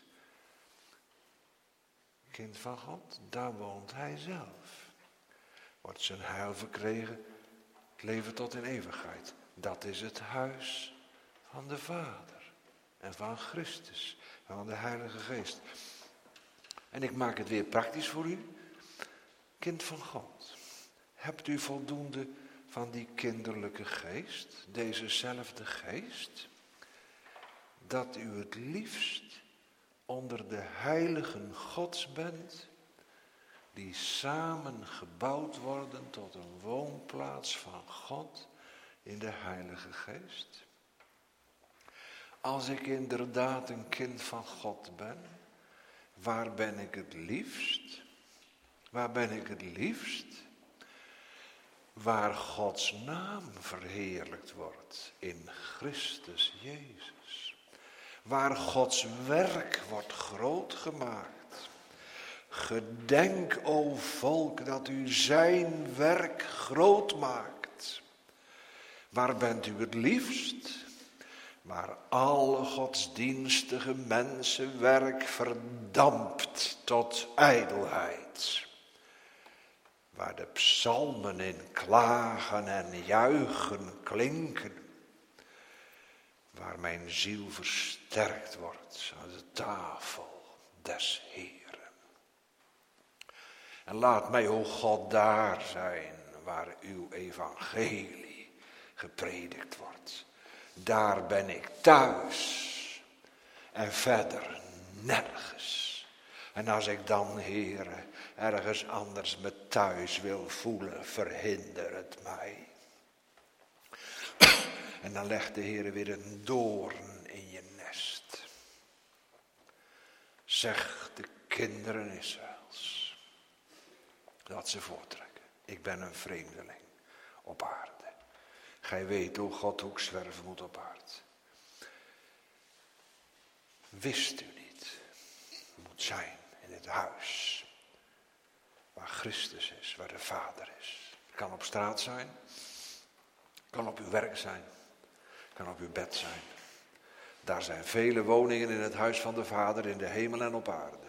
Kind van God, daar woont hij zelf. Wordt zijn heil verkregen, het leven tot in eeuwigheid. Dat is het huis van de Vader en van Christus en van de Heilige Geest. En ik maak het weer praktisch voor u. Kind van God, hebt u voldoende van die kinderlijke geest, dezezelfde geest, dat u het liefst onder de heiligen Gods bent, die samen gebouwd worden tot een woonplaats van God in de Heilige Geest? Als ik inderdaad een kind van God ben, waar ben ik het liefst? Waar ben ik het liefst? Waar Gods naam verheerlijkt wordt in Christus Jezus. Waar Gods werk wordt groot gemaakt. Gedenk, o volk, dat u zijn werk groot maakt. Waar bent u het liefst? Waar alle godsdienstige mensenwerk verdampt tot ijdelheid. Waar de psalmen in klagen en juichen klinken. Waar mijn ziel versterkt wordt aan de tafel des Heeren. En laat mij, o God, daar zijn waar uw evangelie gepredikt wordt. Daar ben ik thuis en verder nergens. En als ik dan, Heere, ergens anders me thuis wil voelen, verhinder het mij. En dan legt de Heere weer een doorn in je nest. Zeg de kinderen Israëls dat ze voortrekken. Ik ben een vreemdeling op aarde. Gij weet, o God, hoe ik zwerven moet op aarde. Wist u niet, u moet zijn in het huis waar Christus is, waar de Vader is. Het kan op straat zijn, het kan op uw werk zijn, het kan op uw bed zijn. Daar zijn vele woningen in het huis van de Vader, in de hemel en op aarde.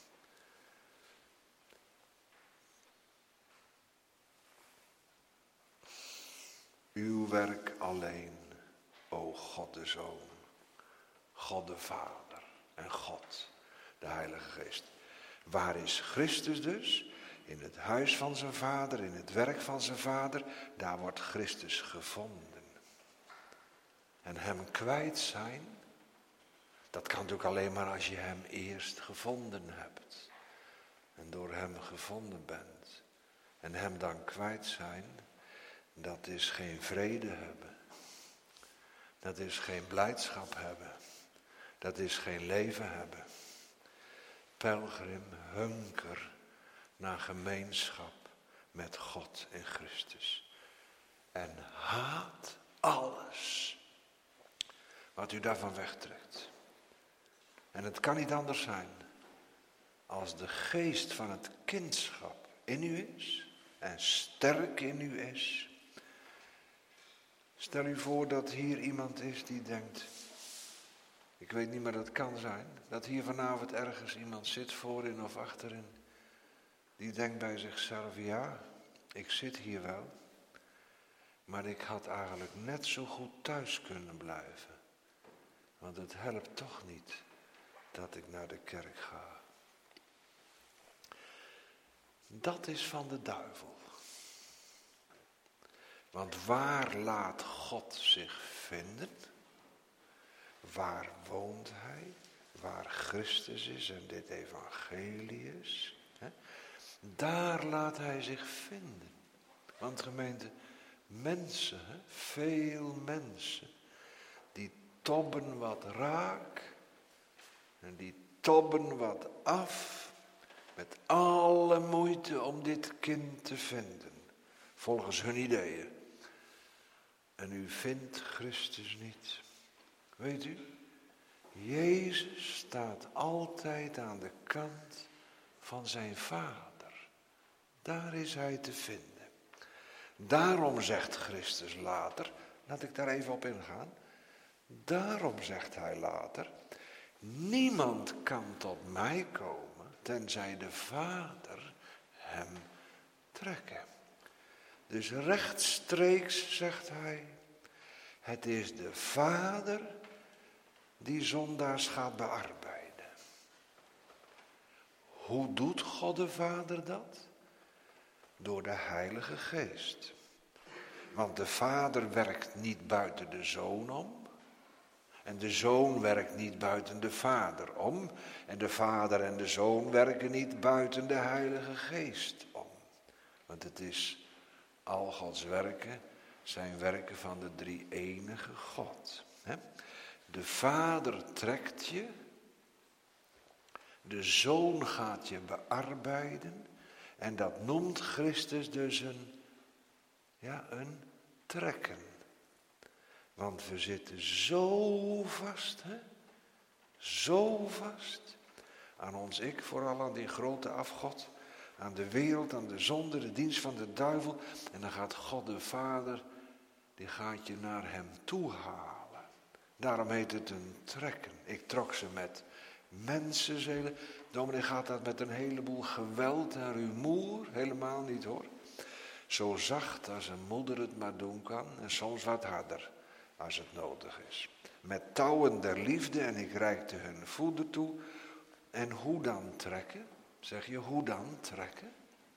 Uw werk alleen, o God de Zoon, God de Vader en God de Heilige Geest. Waar is Christus dus? In het huis van zijn Vader, in het werk van zijn Vader, daar wordt Christus gevonden. En hem kwijt zijn, dat kan natuurlijk alleen maar als je hem eerst gevonden hebt. En door hem gevonden bent. En hem dan kwijt zijn, dat is geen vrede hebben. Dat is geen blijdschap hebben. Dat is geen leven hebben. Pelgrim, hunker naar gemeenschap met God en Christus. En haat alles wat u daarvan wegtrekt. En het kan niet anders zijn als de geest van het kindschap in u is en sterk in u is. Stel u voor dat hier iemand is die denkt, ik weet niet, maar dat kan zijn, dat hier vanavond ergens iemand zit voorin of achterin, die denkt bij zichzelf, ja, ik zit hier wel, maar ik had eigenlijk net zo goed thuis kunnen blijven. Want het helpt toch niet dat ik naar de kerk ga. Dat is van de duivel. Want waar laat God zich vinden? Waar woont hij? Waar Christus is en dit evangelie is. Daar laat hij zich vinden. Want gemeente, mensen, veel mensen, die tobben wat raak en die tobben wat af met alle moeite om dit kind te vinden, volgens hun ideeën. En u vindt Christus niet. Weet u, Jezus staat altijd aan de kant van zijn Vader. Daar is hij te vinden. Daarom zegt Christus later, laat ik daar even op ingaan. Daarom zegt hij later, niemand kan tot mij komen, tenzij de Vader hem trekken. Dus rechtstreeks zegt hij, het is de Vader die zondaars gaat bearbeiden. Hoe doet God de Vader dat? Door de Heilige Geest. Want de Vader werkt niet buiten de Zoon om. En de Zoon werkt niet buiten de Vader om. En de Vader en de Zoon werken niet buiten de Heilige Geest om. Want het is al Gods werken, zijn werken van de drie-enige God. De Vader trekt je. De Zoon gaat je bearbeiden. En dat noemt Christus dus een trekken. Want we zitten zo vast, zo vast aan ons ik, vooral aan die grote afgod, aan de wereld, aan de zonde, de dienst van de duivel. En dan gaat God de Vader, die gaat je naar hem toe halen. Daarom heet het een trekken. Ik trok ze met mensenzelen. Dominee gaat dat met een heleboel geweld en rumoer? Helemaal niet hoor. Zo zacht als een moeder het maar doen kan en soms wat harder als het nodig is. Met touwen der liefde en ik reikte hun voeten toe. En hoe dan trekken? Zeg je hoe dan trekken?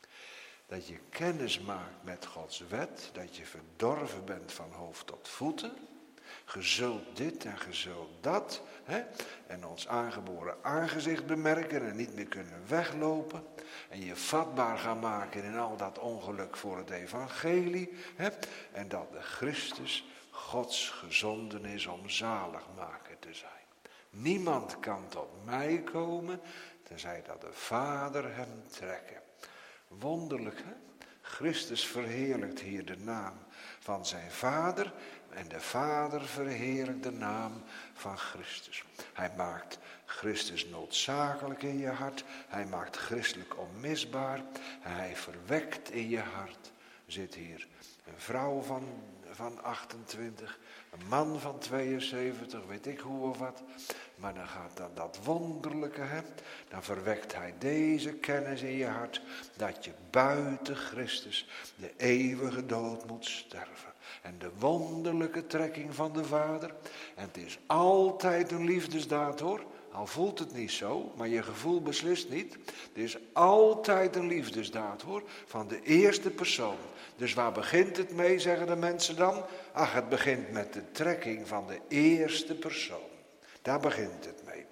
Dat je kennis maakt met Gods wet, dat je verdorven bent van hoofd tot voeten. Ge zult dit en ge zult dat. En ons aangeboren aangezicht bemerken en niet meer kunnen weglopen. En je vatbaar gaan maken in al dat ongeluk voor het evangelie. En dat de Christus Gods gezonden is om zaligmaker te zijn. Niemand kan tot mij komen, tenzij dat de Vader hem trekken. Wonderlijk, hè? Christus verheerlijkt hier de naam van zijn Vader en de Vader verheerlijkt de naam van Christus. Hij maakt Christus noodzakelijk in je hart. Hij maakt christelijk onmisbaar. Hij verwekt in je hart. Zit hier een vrouw van 28, een man van 72, weet ik hoe of wat. Maar dan gaat dat wonderlijke, dan verwekt hij deze kennis in je hart, dat je buiten Christus de eeuwige dood moet sterven. En de wonderlijke trekking van de Vader, en het is altijd een liefdesdaad hoor, al voelt het niet zo, maar je gevoel beslist niet. Het is altijd een liefdesdaad hoor, van de eerste persoon. Dus waar begint het mee, zeggen de mensen dan? Ach, het begint met de trekking van de eerste persoon. Daar begint het mee.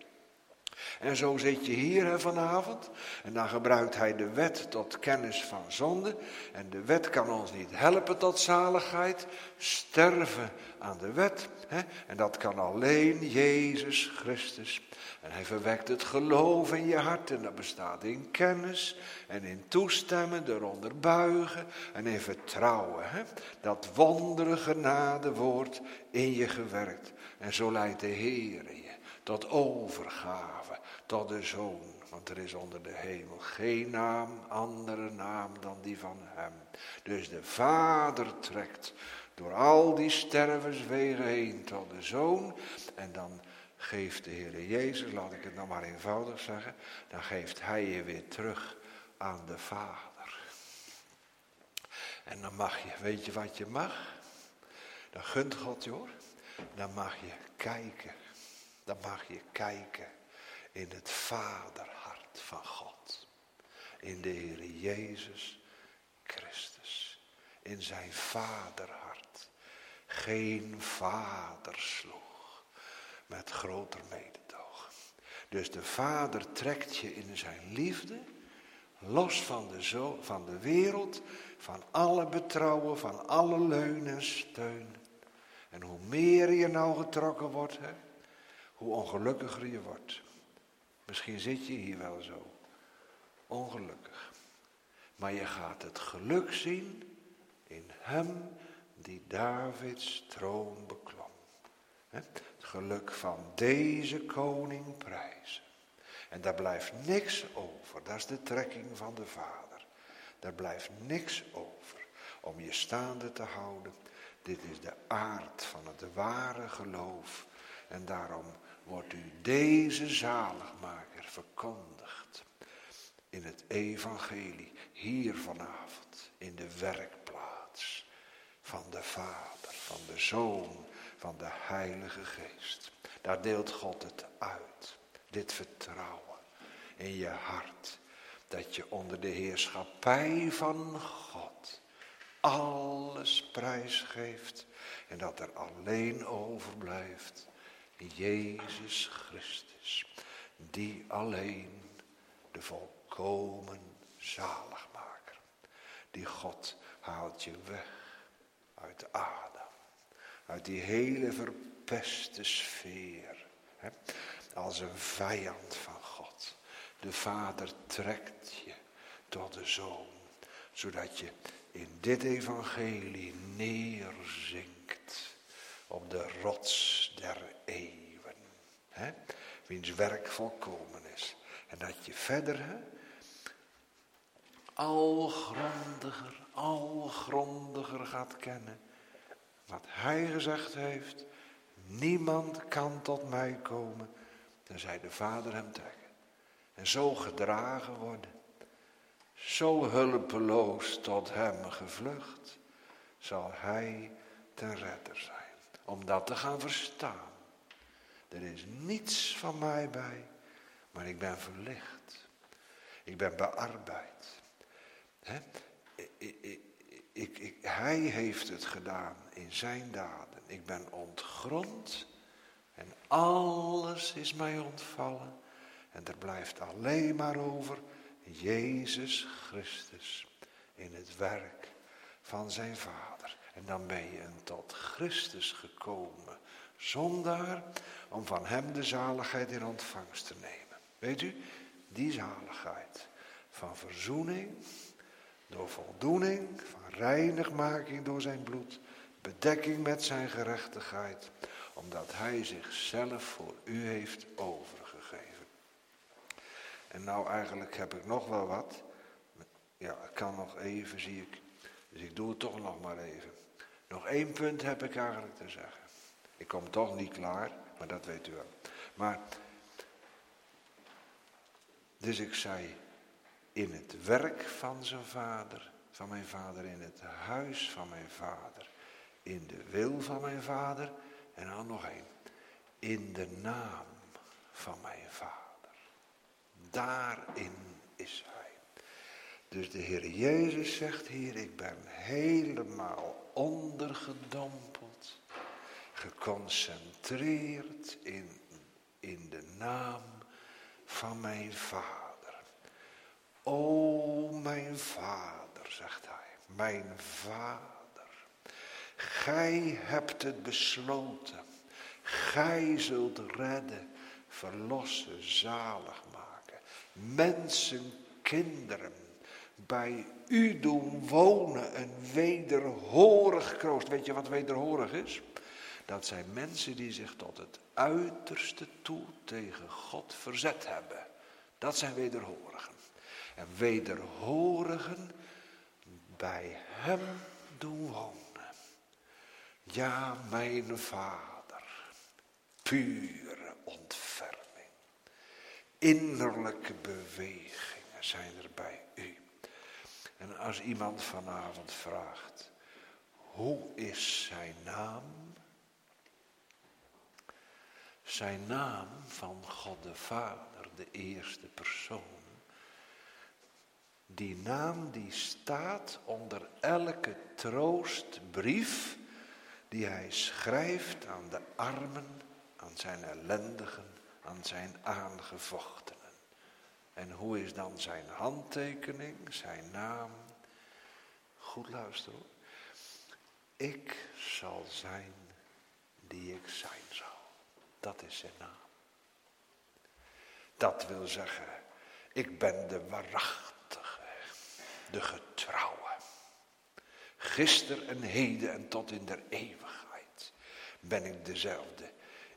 En zo zit je hier vanavond en dan gebruikt hij de wet tot kennis van zonde. En de wet kan ons niet helpen tot zaligheid, sterven aan de wet. En dat kan alleen Jezus Christus. En hij verwekt het geloof in je hart en dat bestaat in kennis en in toestemmen, eronder buigen en in vertrouwen. Dat wondere genadewoord in je gewerkt. En zo leidt de Heer je tot overgave, tot de Zoon. Want er is onder de hemel geen naam, andere naam dan die van hem. Dus de Vader trekt door al die stervenswegen heen tot de Zoon. En dan geeft de Heer Jezus, laat ik het nou maar eenvoudig zeggen, dan geeft hij je weer terug aan de Vader. En dan mag je, weet je wat je mag? Dan gunt God je hoor. Dan mag je kijken. Dan mag je kijken in het vaderhart van God. In de Heer Jezus Christus. In zijn vaderhart. Geen vader sloeg met groter mededogen. Dus de Vader trekt je in zijn liefde, los van de wereld, van alle betrouwen, van alle leun en steun. En hoe meer je nou getrokken wordt, hoe ongelukkiger je wordt. Misschien zit je hier wel zo. ongelukkig. Maar je gaat het geluk zien in hem die Davids troon beklom. Het geluk van deze koning prijzen. En daar blijft niks over. Dat is de trekking van de Vader. Daar blijft niks over om je staande te houden. Dit is de aard van het ware geloof. En daarom wordt u deze zaligmaker verkondigd. In het evangelie, hier vanavond, in de werkplaats van de Vader, van de Zoon, van de Heilige Geest. Daar deelt God het uit, dit vertrouwen in je hart, dat je onder de heerschappij van God alles prijsgeeft en dat er alleen overblijft Jezus Christus, die alleen de volkomen zaligmaker. Die God haalt je weg uit Adam, uit die hele verpeste sfeer, als een vijand van God. De Vader trekt je tot de Zoon, zodat je in dit evangelie neerzinkt op de rots der eeuwen, wiens werk volkomen is. En dat je verder al grondiger gaat kennen wat hij gezegd heeft. Niemand kan tot mij komen, tenzij de Vader hem trekken. En zo gedragen worden, zo hulpeloos tot hem gevlucht, zal hij ten redder zijn. Om dat te gaan verstaan. Er is niets van mij bij, maar ik ben verlicht. Ik ben bearbeid. Hij heeft het gedaan in zijn daden. Ik ben ontgrond en alles is mij ontvallen. En er blijft alleen maar over Jezus Christus in het werk van zijn Vader. En dan ben je tot Christus gekomen, zondaar, om van hem de zaligheid in ontvangst te nemen. Weet u, die zaligheid van verzoening, door voldoening, van reinigmaking door zijn bloed, bedekking met zijn gerechtigheid, omdat hij zichzelf voor u heeft overgegeven. En nou eigenlijk heb ik nog wel wat. Ja, ik kan nog even, zie ik. Dus ik doe het toch nog maar even. Nog 1 punt heb ik eigenlijk te zeggen. Ik kom toch niet klaar, maar dat weet u wel. Maar, dus ik zei, in het werk van zijn vader, van mijn vader, in het huis van mijn vader, in de wil van mijn vader, en dan nog 1. In de naam van mijn vader. Daarin is hij. Dus de Heer Jezus zegt hier, ik ben helemaal ondergedompeld, geconcentreerd in de naam van mijn Vader. O mijn Vader, zegt hij, mijn Vader, gij hebt het besloten, gij zult redden, verlossen, zalig maken, mensen, kinderen, bij u doen wonen, een wederhorig kroost. Weet je wat wederhorig is? Dat zijn mensen die zich tot het uiterste toe tegen God verzet hebben. Dat zijn wederhorigen. En wederhorigen bij hem doen wonen. Ja, mijn Vader, pure ontferming. Innerlijke bewegingen zijn er bij u. En als iemand vanavond vraagt, hoe is zijn naam? Zijn naam van God de Vader, de eerste persoon. Die naam die staat onder elke troostbrief die hij schrijft aan de armen, aan zijn ellendigen, aan zijn aangevochtenen. En hoe is dan zijn handtekening, zijn naam? Goed luisteren hoor. Ik zal zijn die ik zijn zal. Dat is zijn naam. Dat wil zeggen, Ik ben de waarachtige, de getrouwe. Gisteren en heden en tot in der eeuwigheid ben ik dezelfde.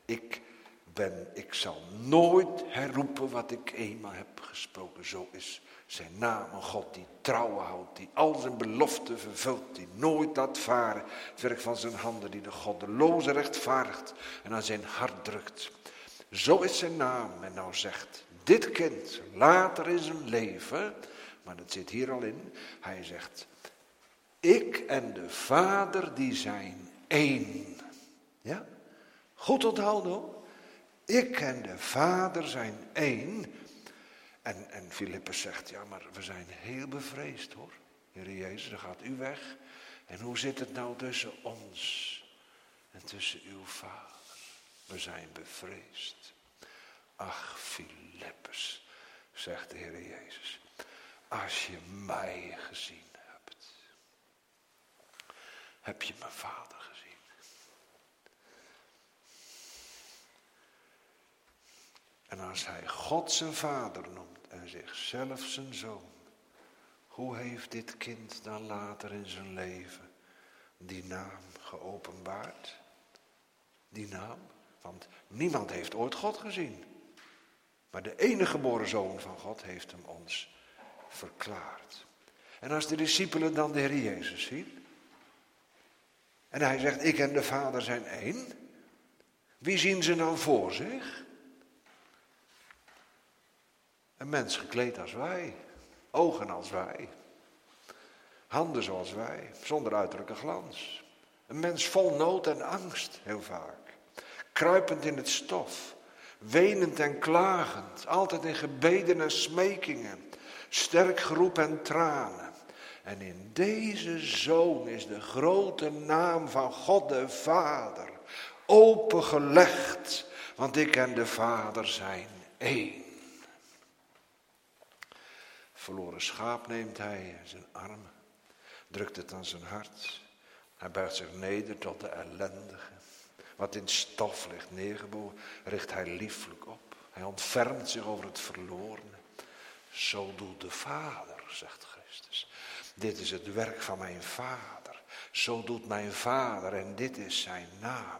Ik zal nooit herroepen wat ik eenmaal heb gesproken. Zo is zijn naam een God die trouw houdt, die al zijn beloften vervult, die nooit laat varen het werk van zijn handen, die de goddeloze rechtvaardigt en aan zijn hart drukt. Zo is zijn naam. En nou zegt dit kind later in zijn leven, maar dat zit hier al in, hij zegt, ik en de Vader die zijn één. Ja? Goed onthouden hoor. Ik en de Vader zijn één. En Filippus zegt, ja maar we zijn heel bevreesd hoor. Heer Jezus, dan gaat u weg. En hoe zit het nou tussen ons en tussen uw Vader? We zijn bevreesd. Ach Filippus, zegt de Heer Jezus, als je mij gezien hebt, heb je mijn Vader gezien. En als hij God zijn Vader noemt en zichzelf zijn Zoon, hoe heeft dit kind dan later in zijn leven die naam geopenbaard? Die naam? Want niemand heeft ooit God gezien. Maar de enige geboren Zoon van God heeft hem ons verklaard. En als de discipelen dan de Heer Jezus zien, en hij zegt, ik en de Vader zijn één, wie zien ze dan voor zich? Een mens gekleed als wij, ogen als wij, handen zoals wij, zonder uiterlijke glans. Een mens vol nood en angst, heel vaak. Kruipend in het stof, wenend en klagend, altijd in gebeden en smekingen, sterk geroep en tranen. En in deze Zoon is de grote naam van God de Vader opengelegd, want ik en de Vader zijn één. Verloren schaap neemt hij in zijn armen, drukt het aan zijn hart. Hij buigt zich neder tot de ellendige. Wat in stof ligt neergebogen, richt hij lieflijk op. Hij ontfermt zich over het verlorene. Zo doet de Vader, zegt Christus. Dit is het werk van mijn Vader. Zo doet mijn Vader en dit is zijn naam.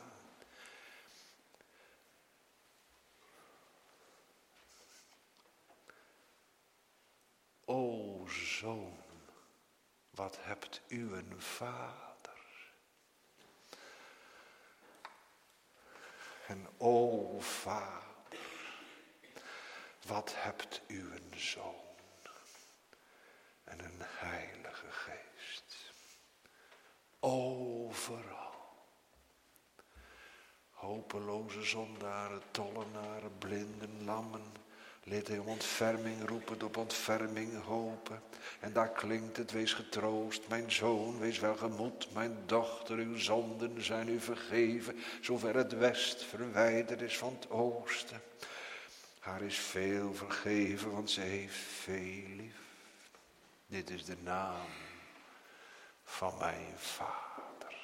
O Zoon, wat hebt u een Vader. En o Vader, wat hebt u een Zoon en een Heilige Geest. Overal. Hopeloze zondaren, tollenaren, blinden, lammen. Leed hij om ontferming roepen, op ontferming hopen. En daar klinkt het, wees getroost, mijn zoon, wees welgemoed, mijn dochter, uw zonden zijn u vergeven, zover het west verwijderd is van het oosten. Haar is veel vergeven, want ze heeft veel lief. Dit is de naam van mijn Vader.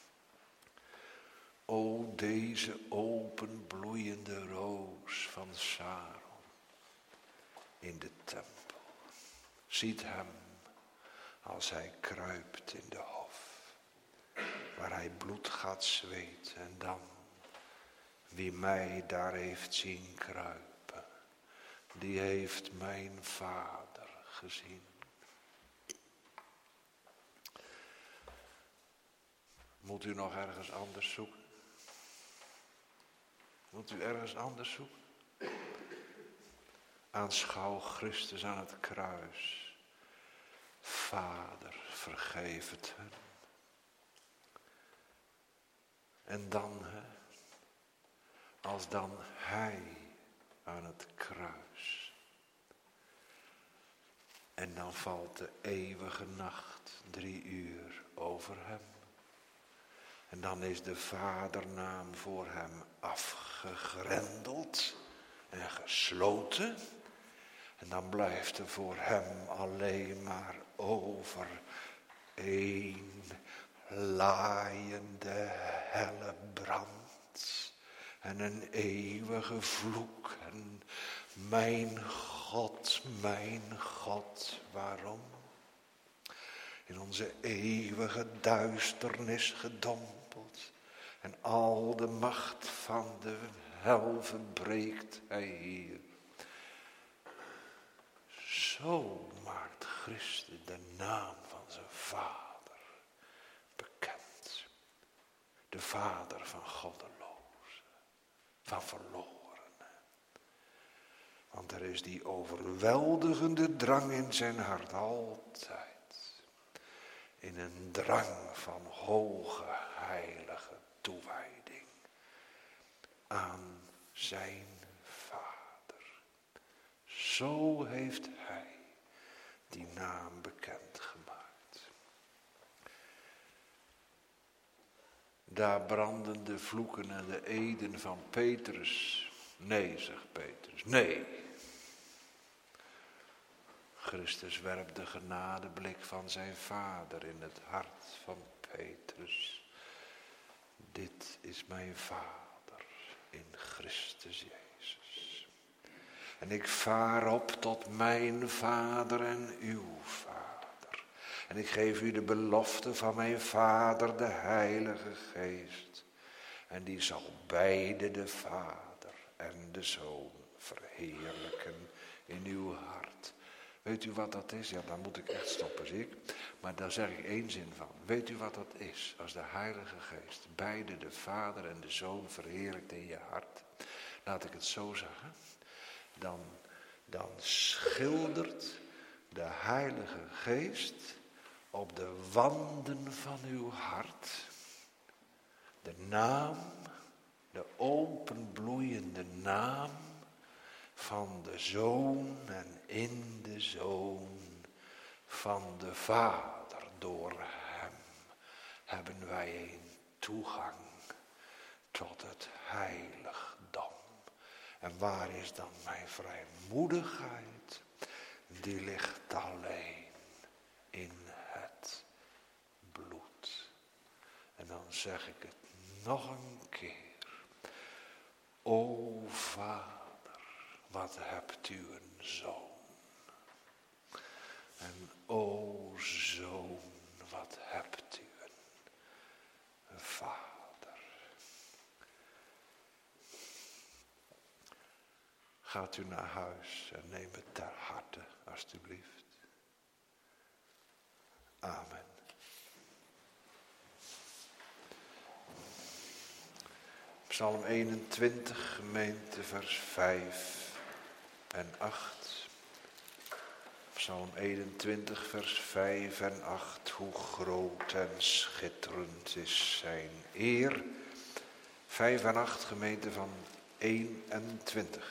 O deze openbloeiende roos van Saron in de tempel. Ziet hem als hij kruipt in de hof, waar hij bloed gaat zweten. En dan, wie mij daar heeft zien kruipen, die heeft mijn Vader gezien. Moet u nog ergens anders zoeken? Moet u ergens anders zoeken? Aanschouw Christus aan het kruis. Vader, vergeef het hun. En dan, als dan hij aan het kruis. En dan valt de eeuwige nacht 3 uur over hem. En dan is de vadernaam voor hem afgegrendeld en gesloten. En dan blijft er voor hem alleen maar over 1 laaiende helle brand. En een eeuwige vloek. En mijn God. mijn God, waarom? In onze eeuwige duisternis gedompeld en al de macht van de hel verbreekt hij hier. Zo maakt Christus de naam van zijn Vader bekend. De Vader van goddelozen, van verlorenen. Want er is die overweldigende drang in zijn hart altijd. In een drang van hoge heilige toewijding aan zijn Vader. Zo heeft hij die naam bekend gemaakt. Daar branden de vloeken en de eden van Petrus. Nee, zegt Petrus, nee. Christus werpt de genadeblik van zijn Vader in het hart van Petrus. Dit is mijn Vader in Christus Jezus. En ik vaar op tot mijn Vader en uw Vader. En ik geef u de belofte van mijn Vader, de Heilige Geest. En die zal beide de Vader en de Zoon verheerlijken in uw hart. Weet u wat dat is? Ja, dan moet ik echt stoppen, zie ik. Maar daar zeg ik één zin van. Weet u wat dat is? Als de Heilige Geest beide de Vader en de Zoon verheerlijkt in je hart. Laat ik het zo zeggen. Dan schildert de Heilige Geest op de wanden van uw hart de naam, de openbloeiende naam van de Zoon en in de Zoon van de Vader. Door hem hebben wij een toegang tot het heiligdom. En waar is dan mijn vrijmoedigheid? Die ligt alleen in het bloed. En dan zeg ik het nog een keer. O Vader, wat hebt u een zoon. En o Zoon, wat hebt u een Vader. Gaat u naar huis en neem het ter harte, alstublieft. Amen. Psalm 21, gemeente, vers 5 en 8. Psalm 21, vers 5 en 8. Hoe groot en schitterend is zijn eer. 5 en 8, gemeente van 21.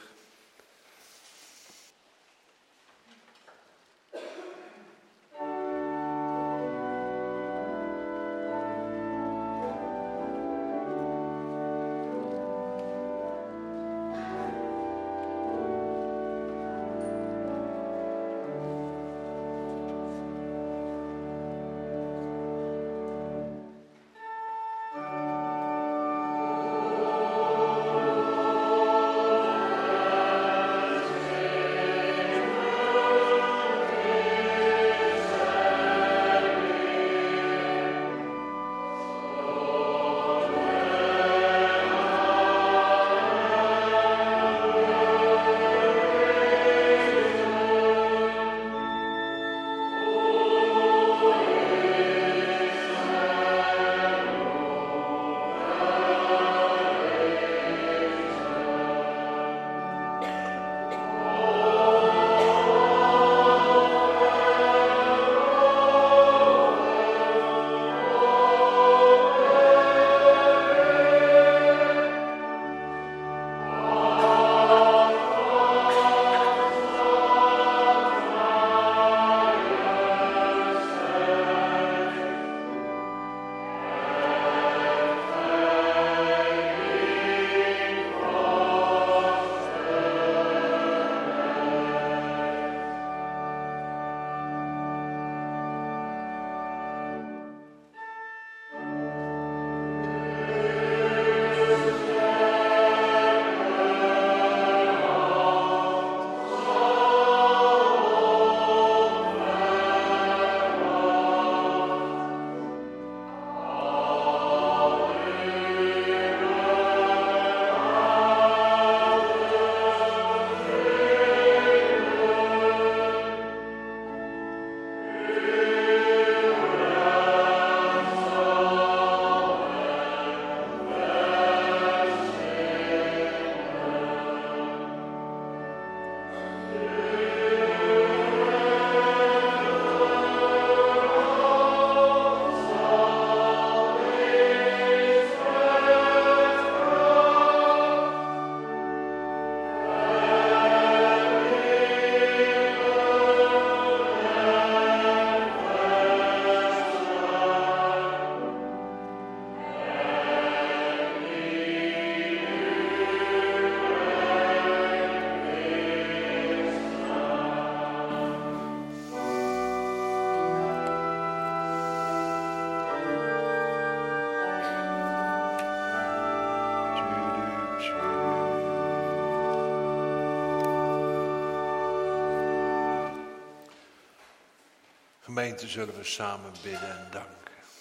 Gemeente, zullen we samen bidden en danken.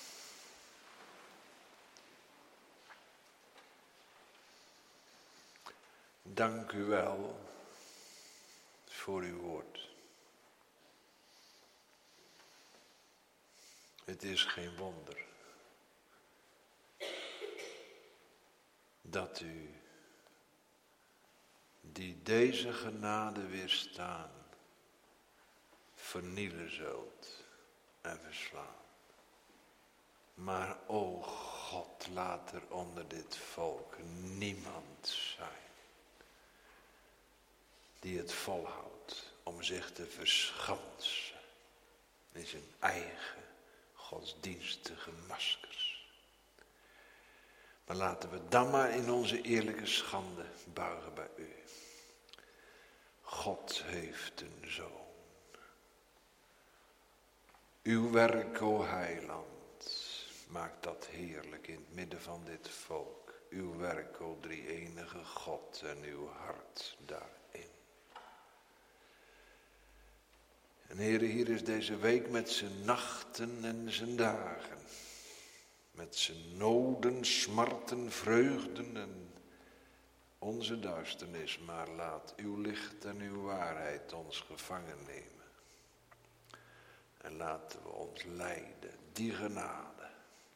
Dank u wel voor uw woord. Het is geen wonder dat u, die deze genade weerstaan, vernielen zult en verslaan. Maar o God, laat er onder dit volk niemand zijn die het volhoudt om zich te verschansen in zijn eigen godsdienstige maskers. Maar laten we dan maar in onze eerlijke schande buigen bij u. God heeft een zoon. Uw werk, o heiland, maakt dat heerlijk in het midden van dit volk. Uw werk, o drie-enige God, en uw hart daarin. En Heere, hier is deze week met zijn nachten en zijn dagen. Met zijn noden, smarten, vreugden en onze duisternis. Maar laat uw licht en uw waarheid ons gevangen nemen. En laten we ons leiden, die genade,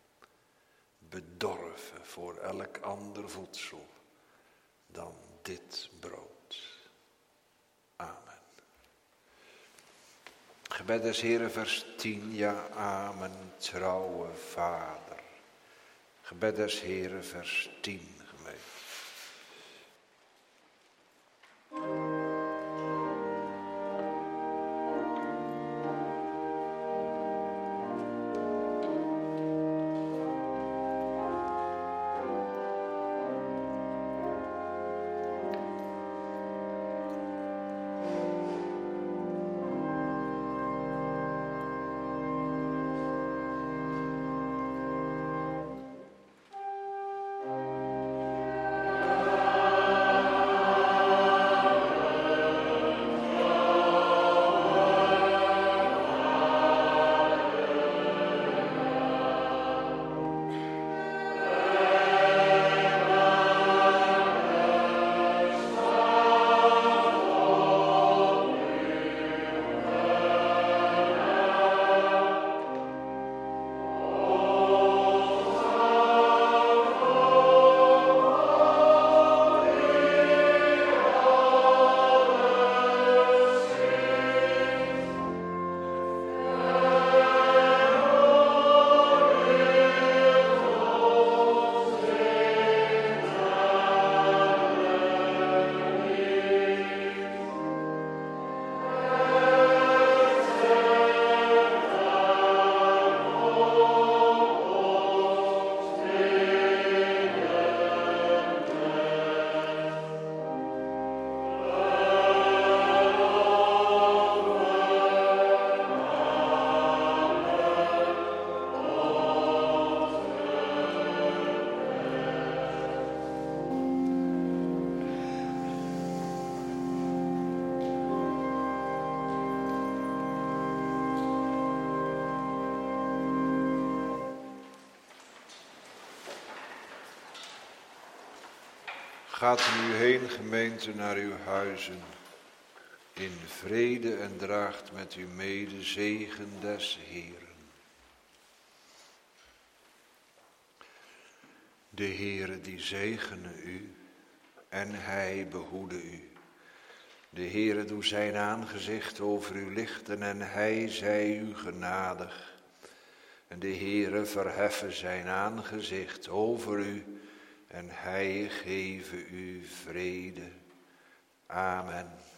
bedorven voor elk ander voedsel dan dit brood. Amen. Gebed des Heeren, vers 10, ja, amen, trouwe Vader. Gebed des Heeren, vers 10, gemeente. Gaat nu heen, gemeente, naar uw huizen, in vrede en draagt met u mede zegen des Heeren. De Heere die zegene u en hij behoede u. De Heere doe zijn aangezicht over u lichten en hij zij u genadig. En de Heere verheffen zijn aangezicht over u en hij geven u vrede. Amen.